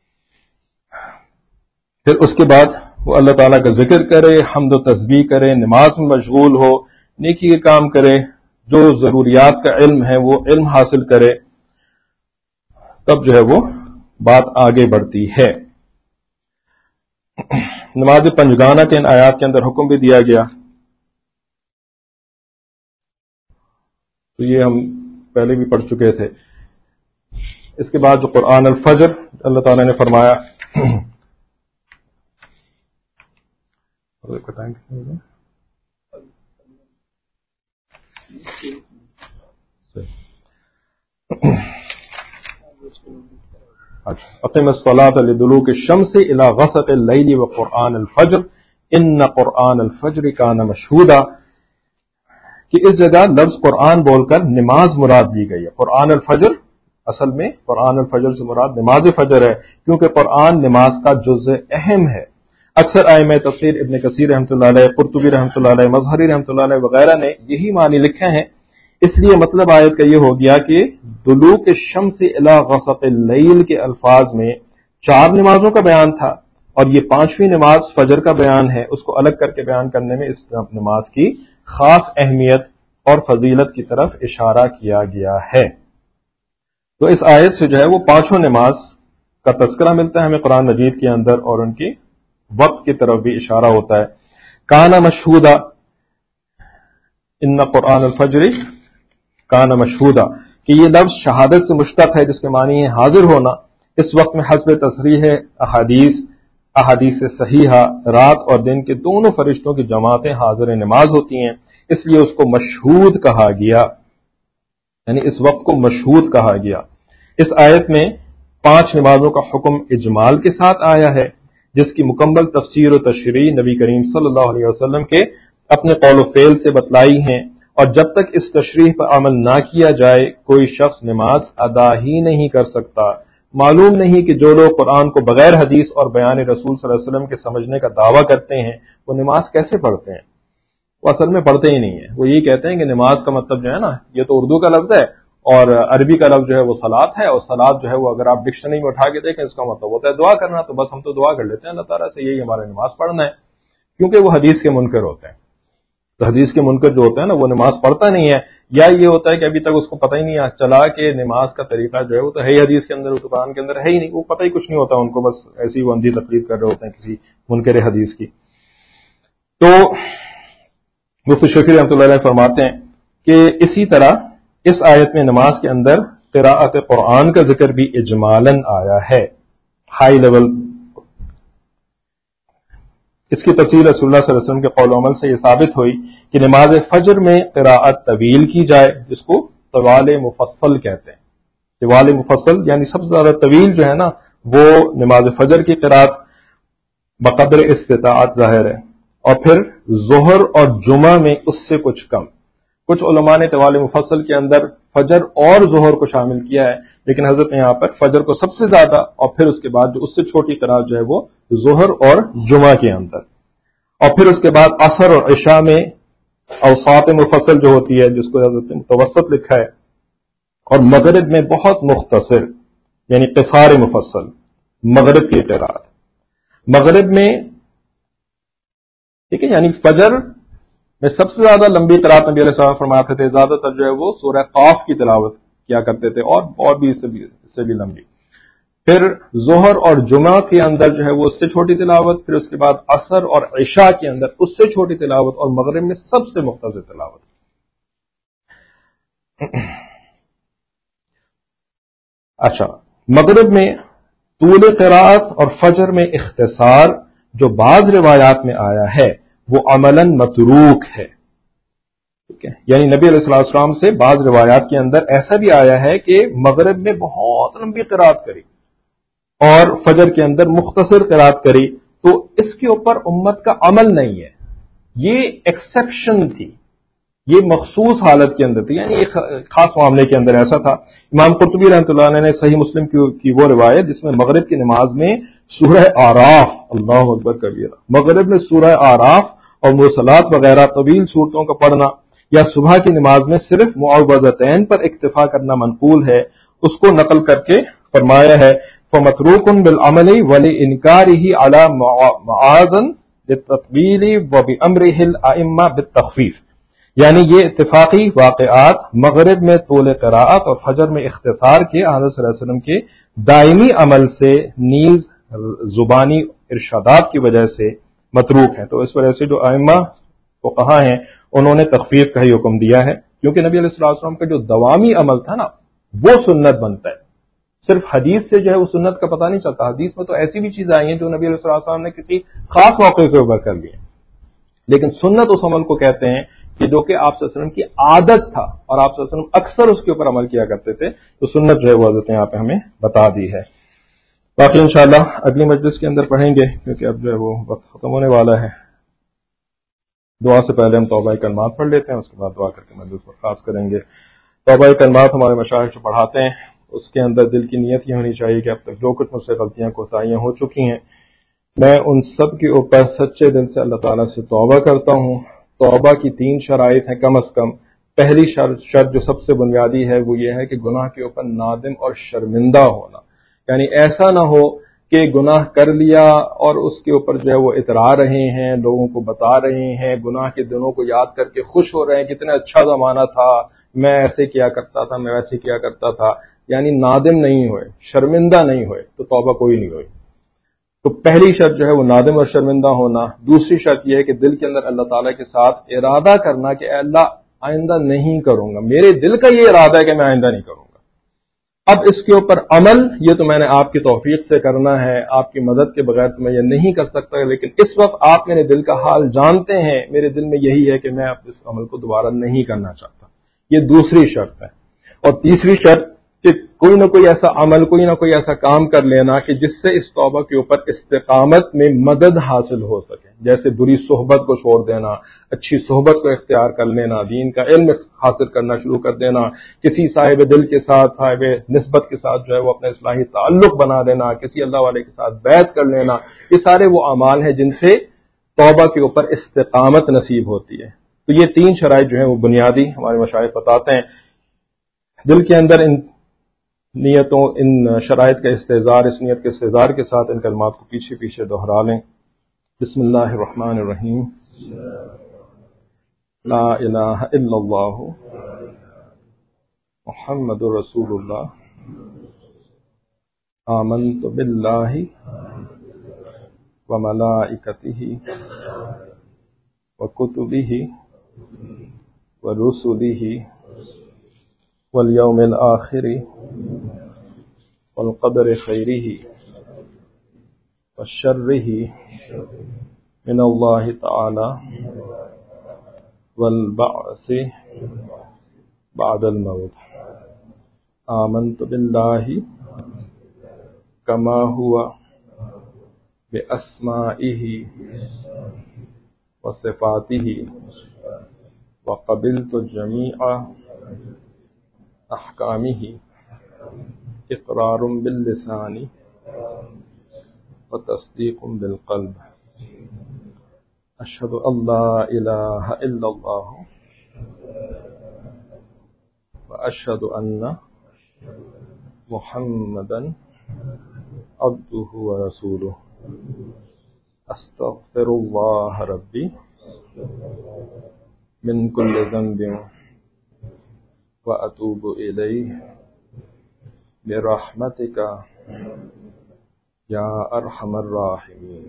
Speaker 1: پھر اس کے بعد وہ اللہ تعالیٰ کا ذکر کرے, حمد و تسبیح کرے, نماز میں مشغول ہو, نیکی کے کام کرے, جو ضروریات کا علم ہے وہ علم حاصل کرے, تب جو ہے وہ بات آگے بڑھتی ہے. نماز پنجگانہ کے ان آیات کے اندر حکم بھی دیا گیا, تو یہ ہم پہلے بھی پڑھ چکے تھے. اس کے بعد جو قرآن الفجر اللہ تعالیٰ نے فرمایا, اقم الصلاة لدلوک الشمس الى غسق اللیل وقرآن الفجر ان قرآن الفجر کان مشہودا, کہ اس جگہ لفظ قرآن بول کر نماز مراد لی گئی ہے. قرآن الفجر اصل میں قرآن الفجر سے مراد نماز فجر ہے, کیونکہ قرآن نماز کا جزء اہم ہے. اکثر ائمہ تفسیر ابن کثیر رحمۃ اللہ علیہ, قرطبی رحمۃ اللہ علیہ, مظہری رحمۃ اللہ علیہ وغیرہ نے یہی معنی لکھے ہیں. اس لیے مطلب آیت کا یہ ہو گیا کہ دلوک الشمس الی غسق اللیل کے الفاظ میں 4 نمازوں کا بیان تھا, اور یہ 5ویں نماز فجر کا بیان ہے. اس کو الگ کر کے بیان کرنے میں اس نماز کی خاص اہمیت اور فضیلت کی طرف اشارہ کیا گیا ہے. تو اس آیت سے جو ہے وہ 5 نماز کا تذکرہ ملتا ہے ہمیں قرآن مجید کے اندر, اور ان کی وقت کی طرف بھی اشارہ ہوتا ہے. کانا مشہودا, ان قرآن الفجر کانا مشہودا, کہ یہ لفظ شہادت سے مشتق ہے جس کے معنی ہے حاضر ہونا. اس وقت میں حسب تصریح احادیث صحیحہ رات اور دن کے دونوں فرشتوں کی جماعتیں حاضر نماز ہوتی ہیں, اس لیے اس کو مشہود کہا گیا, یعنی اس وقت کو مشہود کہا گیا. اس آیت میں 5 نمازوں کا حکم اجمال کے ساتھ آیا ہے, جس کی مکمل تفسیر و تشریح نبی کریم صلی اللہ علیہ وسلم کے اپنے قول و فعل سے بتلائی ہیں, اور جب تک اس تشریح پر عمل نہ کیا جائے کوئی شخص نماز ادا ہی نہیں کر سکتا. معلوم نہیں کہ جو لوگ قرآن کو بغیر حدیث اور بیان رسول صلی اللہ علیہ وسلم کے سمجھنے کا دعویٰ کرتے ہیں وہ نماز کیسے پڑھتے ہیں. وہ اصل میں پڑھتے ہی نہیں ہیں. وہ یہی کہتے ہیں کہ نماز کا مطلب جو ہے نا یہ تو اردو کا لفظ ہے اور عربی کا لفظ جو ہے وہ صلاۃ ہے, اور صلاۃ جو ہے وہ اگر آپ ڈکشنری میں اٹھا کے دیکھیں اس کا مطلب ہوتا ہے دعا کرنا. تو بس ہم تو دعا کر لیتے ہیں اللہ تعالیٰ سے, یہی ہمارا نماز پڑھنا ہے, کیونکہ وہ حدیث کے منکر ہوتے ہیں. تو حدیث کے منکر جو ہوتا ہے نا وہ نماز پڑھتا نہیں ہے, یا یہ ہوتا ہے کہ ابھی تک اس کو پتہ ہی نہیں چلا کہ نماز کا طریقہ جو ہے وہ تو ہے ہی حدیث کے اندر, قرآن کے اندر ہے ہی نہیں, وہ پتہ ہی کچھ نہیں ہوتا ان کو, بس ایسی وہ اندھی تقلید کر رہے ہوتے ہیں کسی منکر حدیث کی. تو مفتی شفیع رحمۃ اللہ علیہ فرماتے ہیں کہ اسی طرح اس آیت میں نماز کے اندر قراءت قرآن کا ذکر بھی اجمالاً آیا ہے, ہائی لیول اس کی تفصیل رسول اللہ صلی اللہ علیہ وسلم کے قول و عمل سے یہ ثابت ہوئی کہ نماز فجر میں قراءت طویل کی جائے، جس کو طوال مفصل کہتے ہیں۔ طوال مفصل یعنی سب سے زیادہ طویل جو ہے نا وہ نماز فجر کی قراءت بقدر استطاعت ظاہر ہے، اور پھر ظہر اور جمعہ میں اس سے کچھ کم۔ کچھ علماء نے طوال مفصل کے اندر فجر اور ظہر کو شامل کیا ہے، لیکن حضرت نے یہاں پر فجر کو سب سے زیادہ اور پھر اس کے بعد جو اس سے چھوٹی قراءت جو ہے وہ ظہر اور جمعہ کے اندر، اور پھر اس کے بعد عصر اور عشاء میں اوساط مفصل جو ہوتی ہے جس کو حضرت نے متوسط لکھا ہے، اور مغرب میں بہت مختصر یعنی قصار مفصل مغرب کی قراءت۔ مغرب میں ٹھیک ہے، یعنی فجر میں سب سے زیادہ لمبی قراءت نبی علیہ السلام فرماتے تھے، زیادہ تر جو ہے وہ سورہ قاف کی تلاوت کیا کرتے تھے، اور بھی اس سے بھی لمبی۔ پھر ظہر اور جمعہ کے اندر جو ہے وہ اس سے چھوٹی تلاوت، پھر اس کے بعد عصر اور عشاء کے اندر اس سے چھوٹی تلاوت، اور مغرب میں سب سے مختصر تلاوت۔ اچھا، مغرب میں طول قراءت اور فجر میں اختصار جو بعض روایات میں آیا ہے وہ عملاً متروک ہے، ٹھیک ہے، یعنی نبی علیہ الصلوۃ والسلام سے بعض روایات کے اندر ایسا بھی آیا ہے کہ مغرب میں بہت لمبی قراءت کری اور فجر کے اندر مختصر قراءت کری، تو اس کے اوپر امت کا عمل نہیں ہے، یہ ایکسیپشن تھی، یہ مخصوص حالت کے اندر تھی، یعنی ایک خاص معاملے کے اندر ایسا تھا۔ امام قرطبی رحمۃ اللہ علیہ نے صحیح مسلم کی وہ روایت جس میں مغرب کی نماز میں سورہ آراف، اللہ اکبر کبیرہ، مغرب میں سورہ آراف اور مرسلات وغیرہ طویل صورتوں کا پڑھنا، یا صبح کی نماز میں صرف معوذتین پر اکتفا کرنا منقول ہے، اس کو نقل کر کے فرمایا ہے فَمَتْرُوكٌ بِالْعَمَلِ وَلِإِنْكَارِهِ عَلَى مُعَاذٍ بِالتَّطْوِيلِ وَبِأَمْرِهِ الْأَئِمَّةِ بِالتَّخْفِيفِ، یعنی یہ اتفاقی واقعات مغرب میں طول قراءت اور فجر میں اختصار کے حضرت صلی اللہ علیہ وسلم کے دائمی عمل سے نیز زبانی ارشادات کی وجہ سے متروک ہیں۔ تو اس وجہ سے جو ائمہ فقہا ہیں انہوں نے تخفیف کا ہی حکم دیا ہے، کیونکہ نبی علیہ الصلوۃ والسلام کا جو دوامی عمل تھا نا وہ سنت بنتا ہے، صرف حدیث سے جو ہے وہ سنت کا پتہ نہیں چلتا۔ حدیث میں تو ایسی بھی چیزیں آئی ہیں جو نبی علیہ الصلوۃ والسلام نے کسی خاص موقع کے اوپر کر لی ہیں، لیکن سنت اس عمل کو کہتے ہیں کہ جو کہ آپ صلی اللہ علیہ وسلم کی عادت تھا اور آپ صلی اللہ علیہ وسلم اکثر اس کے اوپر عمل کیا کرتے تھے، تو سنت جو ہے وہ حضرت نے یہاں پہ ہمیں بتا دی ہے۔ باقی انشاءاللہ اگلی مجلس کے اندر پڑھیں گے، کیونکہ اب جو ہے وہ وقت ختم ہونے والا ہے۔ دعا سے پہلے ہم توبہ کلمات پڑھ لیتے ہیں، اس کے بعد دعا کر کے مجلس پر خاص کریں گے۔ توبہ کلمات ہمارے مشائخ جو پڑھاتے ہیں اس کے اندر دل کی نیت یہ ہونی چاہیے کہ اب تک جو کچھ مجھ سے غلطیاں کوتاہیاں ہو چکی ہیں میں ان سب کے اوپر سچے دل سے اللہ تعالیٰ سے توبہ کرتا ہوں۔ توبہ کی 3 شرائط ہیں کم از کم۔ پہلی شرط جو سب سے بنیادی ہے وہ یہ ہے کہ گناہ کے اوپر نادم اور شرمندہ ہونا، یعنی ایسا نہ ہو کہ گناہ کر لیا اور اس کے اوپر جو ہے وہ اترا رہے ہیں، لوگوں کو بتا رہے ہیں، گناہ کے دنوں کو یاد کر کے خوش ہو رہے ہیں، کتنا اچھا زمانہ تھا، میں ایسے کیا کرتا تھا، میں ویسے کیا کرتا تھا، یعنی نادم نہیں ہوئے، شرمندہ نہیں ہوئے، تو توبہ کوئی نہیں ہوئی۔ تو پہلی شرط جو ہے وہ نادم اور شرمندہ ہونا۔ دوسری شرط یہ ہے کہ دل کے اندر اللہ تعالیٰ کے ساتھ ارادہ کرنا کہ اے اللہ آئندہ نہیں کروں گا، میرے دل کا یہ ارادہ ہے کہ میں آئندہ نہیں کروں گا۔ اب اس کے اوپر عمل یہ تو میں نے آپ کی توفیق سے کرنا ہے، آپ کی مدد کے بغیر تو میں یہ نہیں کر سکتا، لیکن اس وقت آپ میرے دل کا حال جانتے ہیں، میرے دل میں یہی ہے کہ میں اب اس عمل کو دوبارہ نہیں کرنا چاہتا۔ یہ دوسری شرط ہے۔ اور تیسری شرط کہ کوئی نہ کوئی ایسا عمل، کوئی نہ کوئی ایسا کام کر لینا کہ جس سے اس توبہ کے اوپر استقامت میں مدد حاصل ہو سکے، جیسے بری صحبت کو چھوڑ دینا، اچھی صحبت کو اختیار کر لینا، دین کا علم حاصل کرنا شروع کر دینا، کسی صاحب دل کے ساتھ، صاحب نسبت کے ساتھ جو ہے وہ اپنے اصلاحی تعلق بنا دینا، کسی اللہ والے کے ساتھ بیعت کر لینا، یہ سارے وہ اعمال ہیں جن سے توبہ کے اوپر استقامت نصیب ہوتی ہے۔ تو یہ 3 شرائط جو ہیں وہ بنیادی ہمارے مشائخ بتاتے ہیں۔ دل کے اندر ان نیتوں، ان شرائط کا استحضار، اس نیت کے استحضار کے ساتھ ان کلمات کو پیچھے پیچھے دہرا لیں۔ بسم اللہ الرحمن الرحیم، لا الہ الا اللہ محمد رسول اللہ، آمنت باللہ وملائکتہ وکتبہ ورسلہ والیوم الآخر والقدر خیرہ وشرہ من اللہ تعالی والبعث بعد الموت آمنت باللہ کما ہوا بأسمائه وصفاته وقبلت جميع أحكامه إقرار باللسان وتصديق بالقلب أشهد أن لا إله إلا الله وأشهد أن محمدا عبده ورسوله استغفر اللہ ربی من کل ذنب واتوب الیہ برحمتک یا ارحم الراحمین۔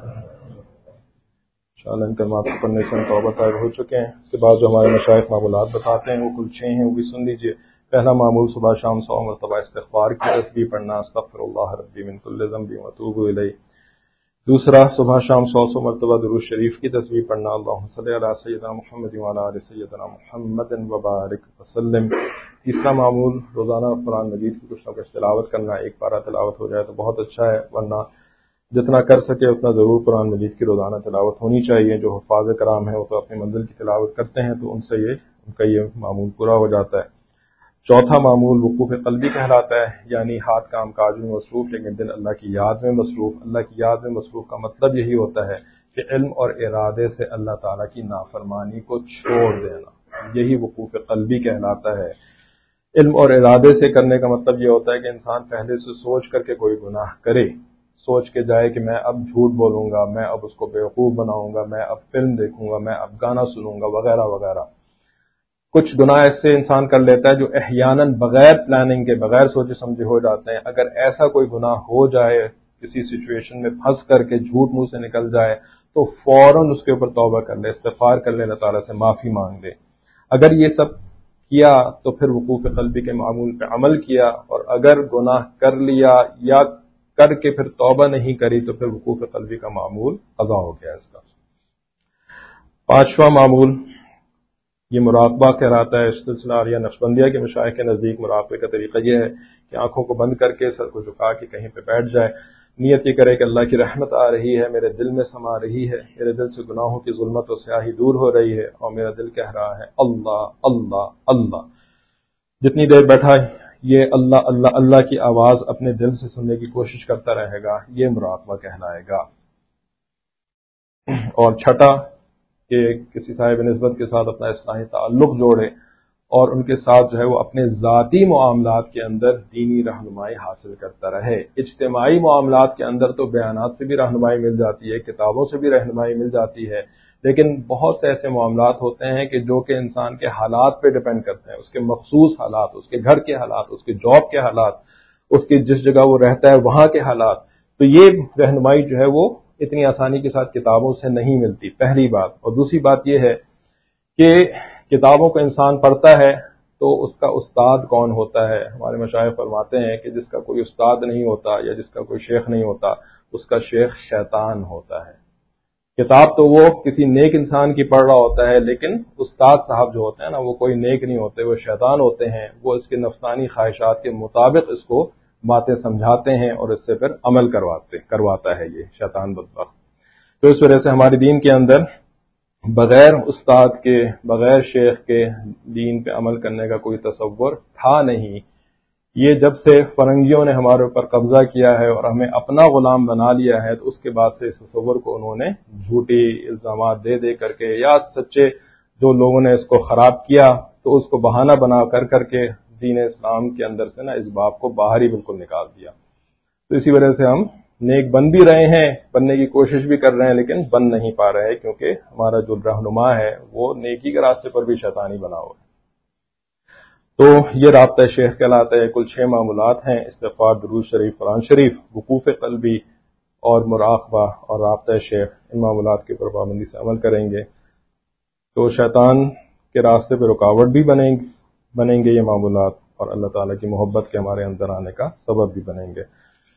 Speaker 1: انشاءاللہ ان کلمات کو پڑھنے سے ہم توبہ طائب ہو چکے ہیں۔ اس کے بعد جو ہمارے مشائخ معمولات بتاتے ہیں وہ کل 6 ہیں، وہ بھی سن لیجئے۔ پہلا معمول صبح شام 100 مرتبہ استغفار کی تسبیح پڑھنا، استغفر اللہ ربی من کل ذنب واتوب الیہ۔ دوسرا صبح شام 100 مرتبہ درود شریف کی تسبیح پڑھنا، اللہم صلی علی سیدنا محمد وعلی آل سیدنا محمد وبارک وسلم۔ تیسرا معمول روزانہ قرآن مجید کی کچھ نہ کچھ تلاوت کرنا، ایک پارہ تلاوت ہو جائے تو بہت اچھا ہے، ورنہ جتنا کر سکے اتنا ضرور قرآن مجید کی روزانہ تلاوت ہونی چاہیے۔ جو حفاظ کرام ہیں وہ تو اپنی منزل کی تلاوت کرتے ہیں تو ان کا یہ معمول پورا ہو جاتا ہے۔ چوتھا معمول وقوف قلبی کہلاتا ہے، یعنی ہاتھ کام کاج میں مصروف لیکن دل اللہ کی یاد میں مصروف۔ اللہ کی یاد میں مصروف کا مطلب یہی ہوتا ہے کہ علم اور ارادے سے اللہ تعالیٰ کی نافرمانی کو چھوڑ دینا، یہی وقوف قلبی کہلاتا ہے۔ علم اور ارادے سے کرنے کا مطلب یہ ہوتا ہے کہ انسان پہلے سے سوچ کر کے کوئی گناہ کرے، سوچ کے جائے کہ میں اب جھوٹ بولوں گا، میں اب اس کو بیوقوف بناؤں گا، میں اب فلم دیکھوں گا، میں اب گانا سنوں گا، وغیرہ وغیرہ۔ کچھ گناہ ایسے انسان کر لیتا ہے جو احیاناً بغیر پلاننگ کے، بغیر سوچے سمجھے ہو جاتے ہیں۔ اگر ایسا کوئی گناہ ہو جائے، کسی سچویشن میں پھنس کر کے جھوٹ منہ سے نکل جائے تو فوراً اس کے اوپر توبہ کر لے، استغفار کر لے، اللہ تعالیٰ سے معافی مانگ لے۔ اگر یہ سب کیا تو پھر وقوف قلبی کے معمول پہ عمل کیا، اور اگر گناہ کر لیا یا کر کے پھر توبہ نہیں کری تو پھر وقوف قلبی کا معمول قضا ہو گیا اس کا۔ پانچواں معمول یہ مراقبہ کہلاتا ہے۔ سلسلہ عالیہ نقشبندیہ کے مشائخ کے نزدیک مراقبے کا طریقہ یہ ہے کہ آنکھوں کو بند کر کے سر کو جھکا کے کہیں پہ بیٹھ جائے، نیت یہ کرے کہ اللہ کی رحمت آ رہی ہے، میرے دل میں سما رہی ہے، میرے دل سے گناہوں کی ظلمت و سیاہی دور ہو رہی ہے، اور میرا دل کہہ رہا ہے اللہ اللہ اللہ۔ جتنی دیر بیٹھا یہ اللہ اللہ اللہ کی آواز اپنے دل سے سننے کی کوشش کرتا رہے گا، یہ مراقبہ کہلائے گا۔ اور چھٹا کہ کسی صاحب نسبت کے ساتھ اپنا اصلاحی تعلق جوڑے اور ان کے ساتھ جو ہے وہ اپنے ذاتی معاملات کے اندر دینی رہنمائی حاصل کرتا رہے۔ اجتماعی معاملات کے اندر تو بیانات سے بھی رہنمائی مل جاتی ہے، کتابوں سے بھی رہنمائی مل جاتی ہے، لیکن بہت سے ایسے معاملات ہوتے ہیں کہ جو کہ انسان کے حالات پہ ڈیپینڈ کرتے ہیں، اس کے مخصوص حالات، اس کے گھر کے حالات، اس کے جاب کے حالات، اس کی جس جگہ وہ رہتا ہے وہاں کے حالات۔ تو یہ رہنمائی جو ہے وہ اتنی آسانی کے ساتھ کتابوں سے نہیں ملتی، پہلی بات۔ اور دوسری بات یہ ہے کہ کتابوں کو انسان پڑھتا ہے تو اس کا استاد کون ہوتا ہے؟ ہمارے مشائخ فرماتے ہیں کہ جس کا کوئی استاد نہیں ہوتا یا جس کا کوئی شیخ نہیں ہوتا، اس کا شیخ شیطان ہوتا ہے۔ کتاب تو وہ کسی نیک انسان کی پڑھ رہا ہوتا ہے، لیکن استاد صاحب جو ہوتے ہیں نا وہ کوئی نیک نہیں ہوتے، وہ شیطان ہوتے ہیں۔ وہ اس کے نفسانی خواہشات کے مطابق اس کو باتیں سمجھاتے ہیں اور اس سے پھر عمل کرواتا ہے یہ شیطان بدبخت۔ تو اس وجہ سے ہمارے دین کے اندر بغیر استاد کے، بغیر شیخ کے دین پہ عمل کرنے کا کوئی تصور تھا نہیں۔ یہ جب سے فرنگیوں نے ہمارے اوپر قبضہ کیا ہے اور ہمیں اپنا غلام بنا لیا ہے تو اس کے بعد سے اس تصور کو انہوں نے جھوٹی الزامات دے کر کے یا سچے جو لوگوں نے اس کو خراب کیا تو اس کو بہانہ بنا کر کے دین اسلام کے اندر سے نا اس باب کو باہر ہی بالکل نکال دیا۔ تو اسی وجہ سے ہم نیک بن بھی رہے ہیں، بننے کی کوشش بھی کر رہے ہیں، لیکن بن نہیں پا رہے ہیں کیونکہ ہمارا جو رہنما ہے وہ نیکی کے راستے پر بھی شیطانی بنا ہوا ہے۔ تو یہ رابطہ شیخ کہلاتا ہے۔ کل 6 معمولات ہیں: استغفار، درود شریف، قرآن شریف، وقوف قلبی اور مراقبہ اور رابطہ شیخ۔ ان معمولات کے اوپر پابندی سے عمل کریں گے تو شیطان کے راستے پہ رکاوٹ بھی بنیں گے یہ معمولات، اور اللہ تعالیٰ کی محبت کے ہمارے اندر آنے کا سبب بھی بنیں گے۔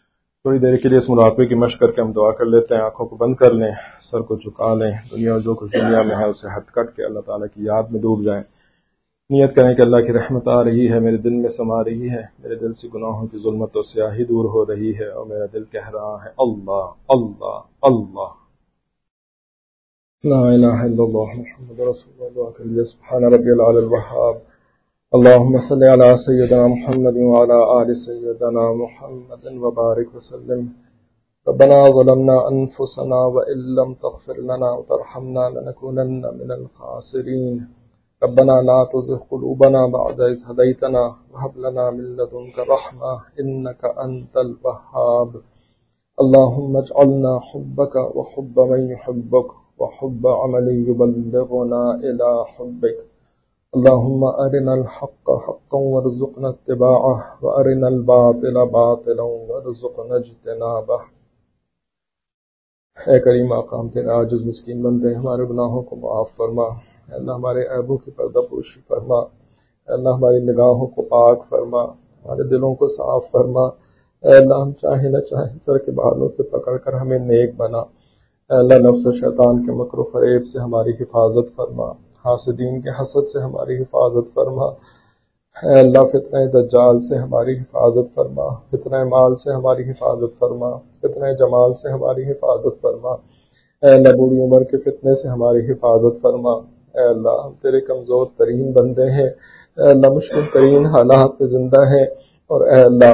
Speaker 1: تھوڑی دیر کے لیے اس مراقبے کی مشق کر کے ہم دعا کر لیتے ہیں. آنکھوں کو بند کر لیں, سر کو جھکا لیں, دنیا جو کچھ دنیا میں ہے اسے ہٹ کٹ کے اللہ تعالیٰ کی یاد میں ڈوب جائیں. نیت کریں کہ اللہ کی رحمت آ رہی ہے, میرے دل میں سما رہی ہے, میرے دل سے گناہوں کی ظلمت اور سیاہی دور ہو رہی ہے, اور میرا دل کہہ رہا ہے اللہ اللہ اللہ. لا الہ الا اللہ محمد رسول اللہ. کہیے سبحان ربی العلی الوہاب. اللهم صل على سيدنا محمد وعلى آل سيدنا محمد وبارك وسلم. ربنا ظلمنا أنفسنا وإن لم تغفر لنا وترحمنا لنكونن من الخاسرين. ربنا لا تزغ قلوبنا بعد إذ هديتنا وهب لنا من لدنك رحمة إنك أنت الوهاب. اللهم اجعلنا حبك وحب من يحبك وحب عمل يبلغنا إلى حبك. اللهم أرنا الحق حقا وارزقنا اتباعه وأرنا الباطل باطلا وارزقنا اجتنابه. اے کریم آقا, ہم تیرے عاجز مسکین بندے, ہمارے گناہوں کو معاف فرما. اللہ ہمارے عیبوں کی پردہ پوشی فرما. اللہ ہماری نگاہوں کو پاک فرما, ہمارے دلوں کو صاف فرما. اے اللہ ہم چاہے نہ چاہے سر کے بالوں سے پکڑ کر ہمیں نیک بنا. اے اللہ نفس و شیطان کے مکر و فریب سے ہماری حفاظت فرما, حاسدین کے حسد سے ہماری حفاظت فرما. اے اللہ فتنہ دجال سے ہماری حفاظت فرما, فتنہ مال سے ہماری حفاظت فرما, فتنہ جمال سے ہماری حفاظت فرما. اے اللہ بوڑھی عمر کے فتنے سے ہماری حفاظت فرما. اے اللہ ہم تیرے کمزور ترین بندے ہیں. اے اللہ مشکل ترین حالات میں زندہ ہیں, اور اے اللہ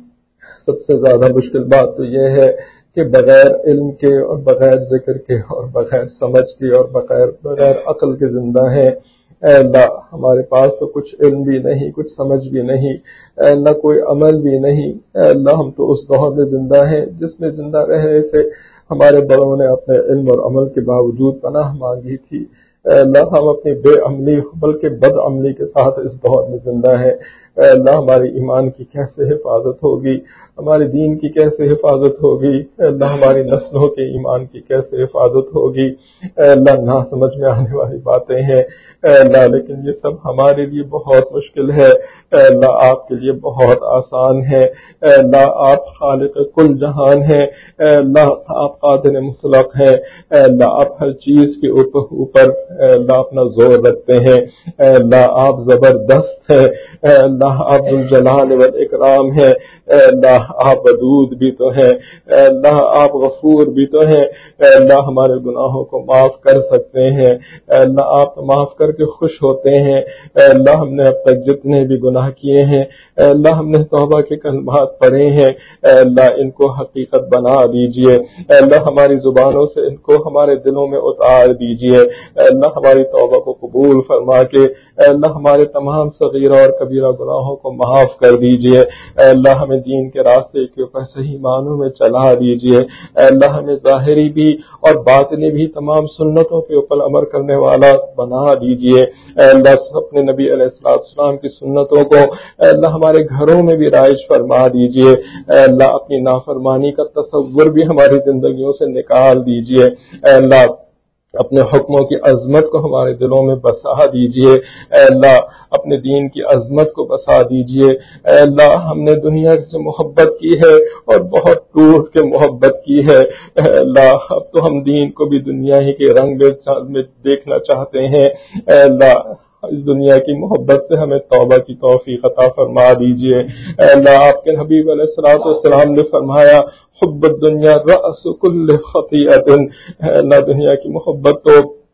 Speaker 1: سب سے زیادہ مشکل بات تو یہ ہے کہ بغیر علم کے اور بغیر ذکر کے اور بغیر سمجھ کے اور بغیر عقل کے زندہ ہیں. اے اللہ ہمارے پاس تو کچھ علم بھی نہیں, کچھ سمجھ بھی نہیں, اے اللہ کوئی عمل بھی نہیں. اے اللہ ہم تو اس دور میں زندہ ہیں جس میں زندہ رہنے سے ہمارے بڑوں نے اپنے علم اور عمل کے باوجود پناہ مانگی تھی. اے اللہ ہم اپنی بے عملی بلکہ بد عملی کے ساتھ اس دور میں زندہ ہیں. اے اللہ ہماری ایمان کی کیسے حفاظت ہوگی, ہمارے دین کی کیسے حفاظت ہوگی. اے اللہ ہماری نسلوں کے ایمان کی کیسے حفاظت ہوگی. اے اللہ نہ سمجھ میں آنے والی باتیں ہیں اے اللہ, لیکن یہ سب ہمارے لیے بہت مشکل ہے. اے اللہ آپ کے لیے بہت آسان ہے. اے اللہ آپ خالق کل جہان ہیں. اے اللہ آپ قادر مطلق ہیں. اے اللہ آپ ہر چیز کے اوپر اے اللہ اپنا زور رکھتے ہیں. اے اللہ آپ زبردست ہیں. اے اللہ آپ ذوالجلال والاکرام ہیں. اے اللہ آپ ودود بھی تو ہیں. اے اللہ آپ غفور بھی تو ہیں. اے اللہ ہمارے گناہوں کو معاف کر سکتے ہیں. اے اللہ آپ معاف کر کے خوش ہوتے ہیں. اے اللہ ہم نے اب تک جتنے بھی گناہ کیے ہیں, اے اللہ ہم نے توبہ کے کلمات پڑھے ہیں, اے اللہ ان کو حقیقت بنا دیجئے. اے اللہ ہماری زبانوں سے ان کو ہمارے دلوں میں اتار دیجئے. اے اللہ ہماری توبہ کو قبول فرما کے اے اللہ ہمارے تمام صغیرہ اور کبیرہ گناہوں کو معاف کر دیجئے. اے اللہ ہمیں دین کے راستے کے اوپر صحیح معنوں میں چلا دیجئے. اے اللہ ہمیں ظاہری بھی اور باطنی بھی تمام سنتوں کے اوپر عمل کرنے والا بنا دیجئے. اے اللہ اپنے نبی علیہ السلام کی سنتوں کو اے اللہ ہمارے گھروں میں بھی رائج فرما دیجئے. اے اللہ اپنی نافرمانی کا تصور بھی ہماری زندگیوں سے نکال دیجئے. اے اللہ اپنے حکموں کی عظمت کو ہمارے دلوں میں بسا دیجئے. اے اللہ اپنے دین کی عظمت کو بسا دیجئے. اے اللہ ہم نے دنیا سے محبت کی ہے اور بہت ٹوٹ کے محبت کی ہے. اے اللہ اب تو ہم دین کو بھی دنیا ہی کے رنگ میں دیکھنا چاہتے ہیں. اے اللہ اس دنیا کی محبت سے ہمیں توبہ کی توفیق عطا فرما دیجئے. اے اللہ آپ کے حبیب علیہ الصلوۃ والسلام نے فرمایا حب الدنیا رأس کل خطیئۃ. اللہ دنیا کی محبت تو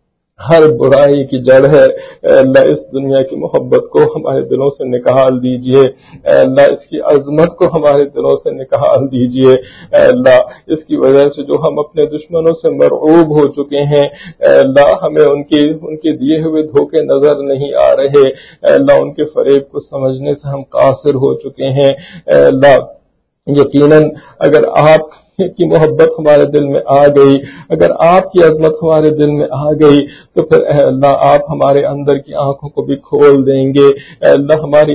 Speaker 1: ہر برائی کی جڑ ہے. اے اللہ اس دنیا کی محبت کو ہمارے دلوں سے نکال دیجئے. اے اللہ اس کی عظمت کو ہمارے دلوں سے نکال دیجئے. اے اللہ اس کی وجہ سے جو ہم اپنے دشمنوں سے مرعوب ہو چکے ہیں, اے اللہ ہمیں ان کے دیے ہوئے دھوکے نظر نہیں آ رہے. اے اللہ ان کے فریب کو سمجھنے سے ہم قاصر ہو چکے ہیں. اے اللہ یقیناً اگر آپ کی محبت ہمارے دل میں آ گئی, اگر آپ کی عظمت ہمارے دل میں آ گئی تو پھر اے اللہ آپ ہمارے اندر کی آنکھوں کو بھی کھول دیں گے. اے اللہ ہماری اس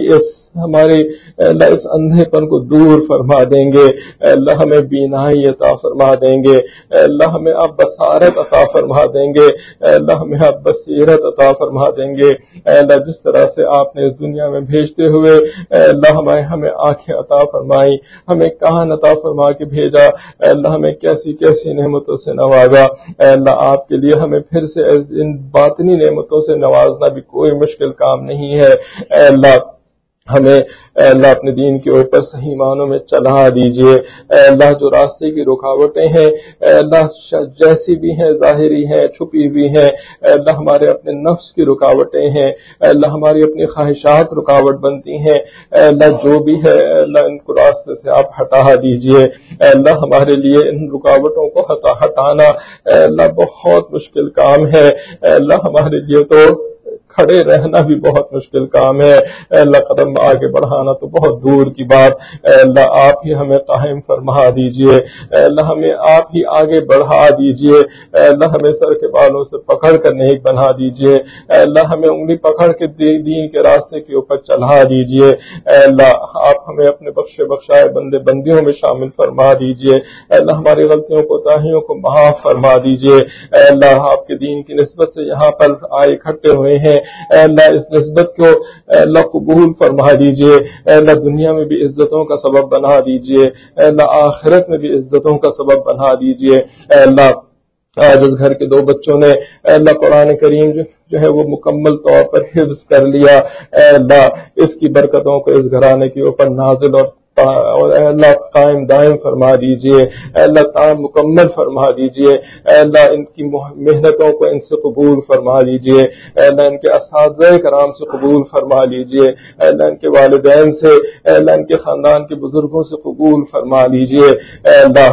Speaker 1: ہمارے اللہ اس اندھے پن کو دور فرما دیں گے، اللہ ہمیں بینائی عطا فرما دیں گے، اللہ ہمیں آپ بصارت عطا فرما دیں گے، اللہ ہمیں آپ بصیرت عطا فرما دیں گے، اللہ جس طرح سے آپ نے اس دنیا میں بھیجتے ہوئے اللہ ہمیں آنکھیں عطا فرمائی، ہمیں کان عطا فرما کے بھیجا، اللہ ہمیں کیسی کیسی نعمتوں سے نوازا، اللہ آپ کے لیے ہمیں پھر سے ان باطنی نعمتوں سے نوازنا بھی کوئی مشکل کام نہیں ہے، اللہ ہمیں اللہ اپنے دین کے اوپر صحیح معنوں میں چلا دیجئے، اللہ جو راستے کی رکاوٹیں ہیں اللہ جیسی بھی ہیں، ظاہری ہیں، چھپی ہوئی ہیں، اللہ ہمارے اپنے نفس کی رکاوٹیں ہیں، اللہ ہماری اپنی خواہشات رکاوٹ بنتی ہیں، اللہ جو بھی ہے اللہ ان کو راستے سے آپ ہٹا دیجئے، اللہ ہمارے لیے ان رکاوٹوں کو ہٹانا اللہ بہت مشکل کام ہے، اللہ ہمارے لیے تو کھڑے رہنا بھی بہت مشکل کام ہے، اللہ قدم آگے بڑھانا تو بہت دور کی بات، اللہ آپ ہی ہمیں قائم فرما دیجئے، اللہ ہمیں آپ ہی آگے بڑھا دیجئے، اللہ ہمیں سر کے بالوں سے پکڑ کر نیک بنا دیجئے، اللہ ہمیں انگلی پکڑ کے دین کے راستے کے اوپر چلا دیجئے، اللہ آپ ہمیں اپنے بخشائے بندے بندیوں میں شامل فرما دیجئے، اللہ ہماری غلطیوں کوتاہیوں کو معاف فرما دیجئے، اللہ آپ کے دین کی نسبت سے یہاں پر آئے اکٹھے ہوئے ہیں، اللہ اس نسبت کو اللہ قبول فرما دیجئے، اللہ دنیا میں بھی عزتوں کا سبب بنا دیجئے، اللہ آخرت میں بھی عزتوں کا سبب بنا دیجئے، اللہ آج اس گھر کے دو بچوں نے اللہ قرآن کریم جو ہے وہ مکمل طور پر حفظ کر لیا، اللہ اس کی برکتوں کو اس گھرانے کے اوپر نازل اور اللہ قائم دائم فرما دیجئے، اللہ تعالی مکمل فرما دیجئے، اللہ ان کی محنتوں کو ان سے قبول فرما لیجئے، اللہ ان کے اساتذہ کرام سے قبول فرما لیجئے، اللہ ان کے والدین سے، اللہ ان کے خاندان کے بزرگوں سے قبول فرما لیجئے، اللہ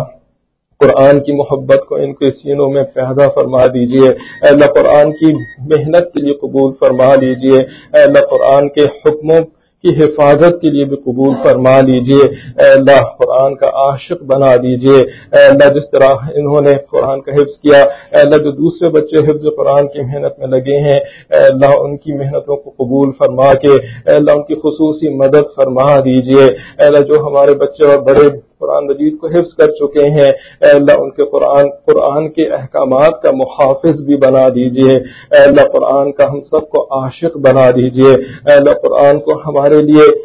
Speaker 1: قرآن کی محبت کو ان کے سینوں میں پیدا فرما دیجئے، اللہ قرآن کی محنت کے لیے قبول فرما لیجئے، اللہ قرآن کے حکموں کی حفاظت کے لیے بھی قبول فرما لیجئے، اللہ قرآن کا عاشق بنا دیجئے، اللہ جس طرح انہوں نے قرآن کا حفظ کیا، اللہ جو دوسرے بچے حفظ قرآن کی محنت میں لگے ہیں، اللہ ان کی محنتوں کو قبول فرما کے اللہ ان کی خصوصی مدد فرما دیجئے، اللہ جو ہمارے بچے اور بڑے قرآن مجید کو حفظ کر چکے ہیں، اللہ ان کے قرآن کے احکامات کا محافظ بھی بنا دیجئے، اللہ قرآن کا ہم سب کو عاشق بنا دیجئے، اللہ قرآن کو ہمارے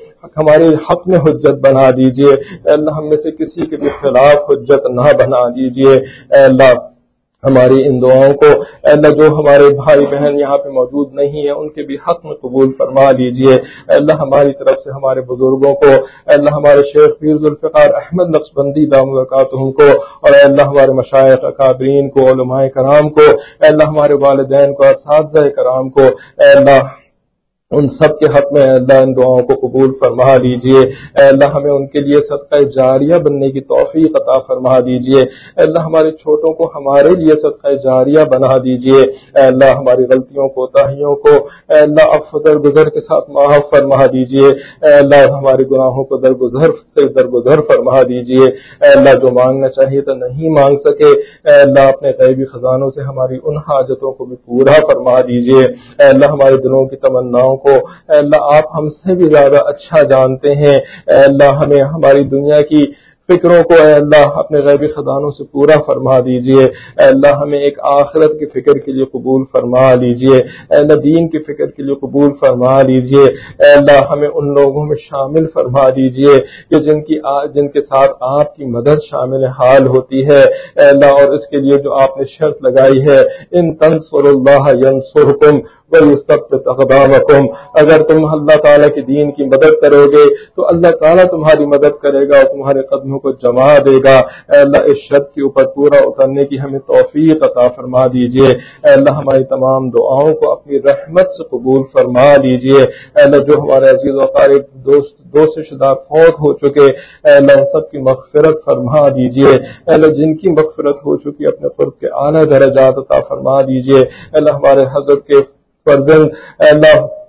Speaker 1: حق میں حجت بنا دیجئے، اللہ ہم میں سے کسی کے بھی خلاف حجت نہ بنا دیجئے، اللہ ہماری ان دعاؤں کو اللہ جو ہمارے بھائی بہن یہاں پہ موجود نہیں ہیں ان کے بھی حق میں قبول فرما دیجئے، اللہ ہماری طرف سے ہمارے بزرگوں کو، اللہ ہمارے شیخ پیر ذوالفقار احمد نقشبندی دامت برکاتہم کو، اور اللہ ہمارے مشائخ اکابرین کو، علماء کرام کو، اللہ ہمارے والدین کو، اساتذہ کرام کو، اللہ ان سب کے حق میں اللہ ان دعاؤں کو قبول فرما دیجئے، اللہ ہمیں ان کے لیے صدقہ جاریہ بننے کی توفیق عطا فرما دیجئے، اللہ ہمارے چھوٹوں کو ہمارے لیے صدقہ جاریہ بنا دیجئے، اللہ ہماری غلطیوں کوتاہیوں کو اللہ عفو درگزر کے ساتھ معاف فرما دیجئے، اللہ ہمارے گناہوں کو درگزر فرما دیجئے، اللہ جو مانگنا چاہیے تو نہیں مانگ سکے، اللہ اپنے غیبی خزانوں سے ہماری ان حاجتوں کو بھی پورا فرما دیجئے، اللہ ہمارے دلوں کی تمناؤں کو اللہ آپ ہم سے بھی زیادہ اچھا جانتے ہیں، اللہ ہمیں ہماری دنیا کی فکروں کو اے اللہ اپنے غیبی خزانوں سے پورا فرما دیجئے، اے اللہ ہمیں ایک آخرت کی فکر کے لیے قبول فرما لیجئے، اے اللہ دین کی فکر کے لیے قبول فرما لیجئے، اے اللہ ہمیں ان لوگوں میں شامل فرما دیجئے کہ جن کے ساتھ آپ کی مدد شامل حال ہوتی ہے، اے اللہ اور اس کے لیے جو آپ نے شرط لگائی ہے ان تنصروا اللہ ینصرکم وَيُثَبِّتْ أَقْدَامَكُمْ، اگر تم اللہ تعالیٰ کے دین کی مدد کرو گے تو اللہ تعالیٰ تمہاری مدد کرے گا اور تمہارے قدموں کو جما دے گا، اے اللہ اس شرط کے اوپر پورا اترنے کی ہمیں توفیق عطا فرما دیجئے، اے اللہ ہماری تمام دعاؤں کو اپنی رحمت سے قبول فرما دیجئے، اے اللہ جو ہمارے عزیز و قریب دوست رشتہ فوت ہو چکے، اے اللہ ان سب کی مغفرت فرما دیجئے، اے اللہ جن کی مغفرت ہو چکی اپنے قرب کے اعلیٰ درجات عطا فرما دیجئے، اے اللہ ہمارے حضرت کے فرزند اے اللہ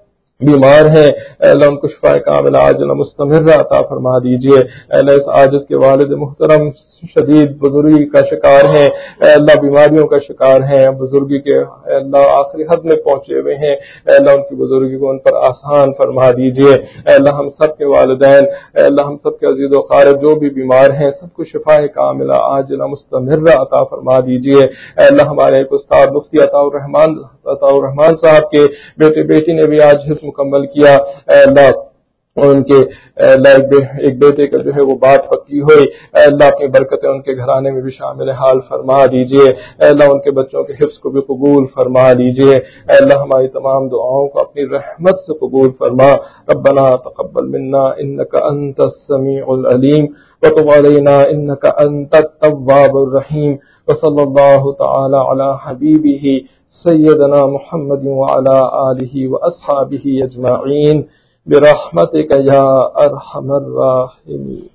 Speaker 1: بیمار ہیں، اے اللہ ان کو شفاء کاملہ عاجلہ مستمرہ عطا فرما دیجیے۔ اے اللہ اس عاجز کے والد محترم شدید بزرگی کا شکار ہیں، اے اللہ بیماریوں کا شکار ہیں، بزرگی کے اے اللہ آخری حد میں پہنچے ہوئے ہیں، اے اللہ ان کی بزرگی کو ان پر آسان فرما دیجیے۔ اے اللہ ہم سب کے والدین، اے اللہ ہم سب کے عزیز و اقارب جو بھی بیمار ہیں سب کو شفاء کاملہ عاجلہ مستمرہ عطا فرما دیجیے۔ اے اللہ ہمارے ایک استاد مفتی عطاء الرحمان صاحب کے بیٹے بیٹی نے بھی آج حفظ مکمل کیا، اے اللہ اور ان کے ایک بیٹے کا جو ہے وہ بات پکی ہوئی، اے اللہ اپنی برکتیں ان کے گھرانے میں بھی شامل حال فرما دیجیے۔ اے اللہ ان کے بچوں کے حفظ کو بھی قبول فرما دیجیے۔ اے اللہ ہماری تمام دعاؤں کو اپنی رحمت سے قبول فرما۔ ربنا تقبل منا انك انت السميع العليم وتب علينا انك انت التواب الرحيم وصلى الله تعالى على حبيبه سيدنا محمد وعلى آله وأصحابه أجمعين برحمتك يا أرحم الراحمين۔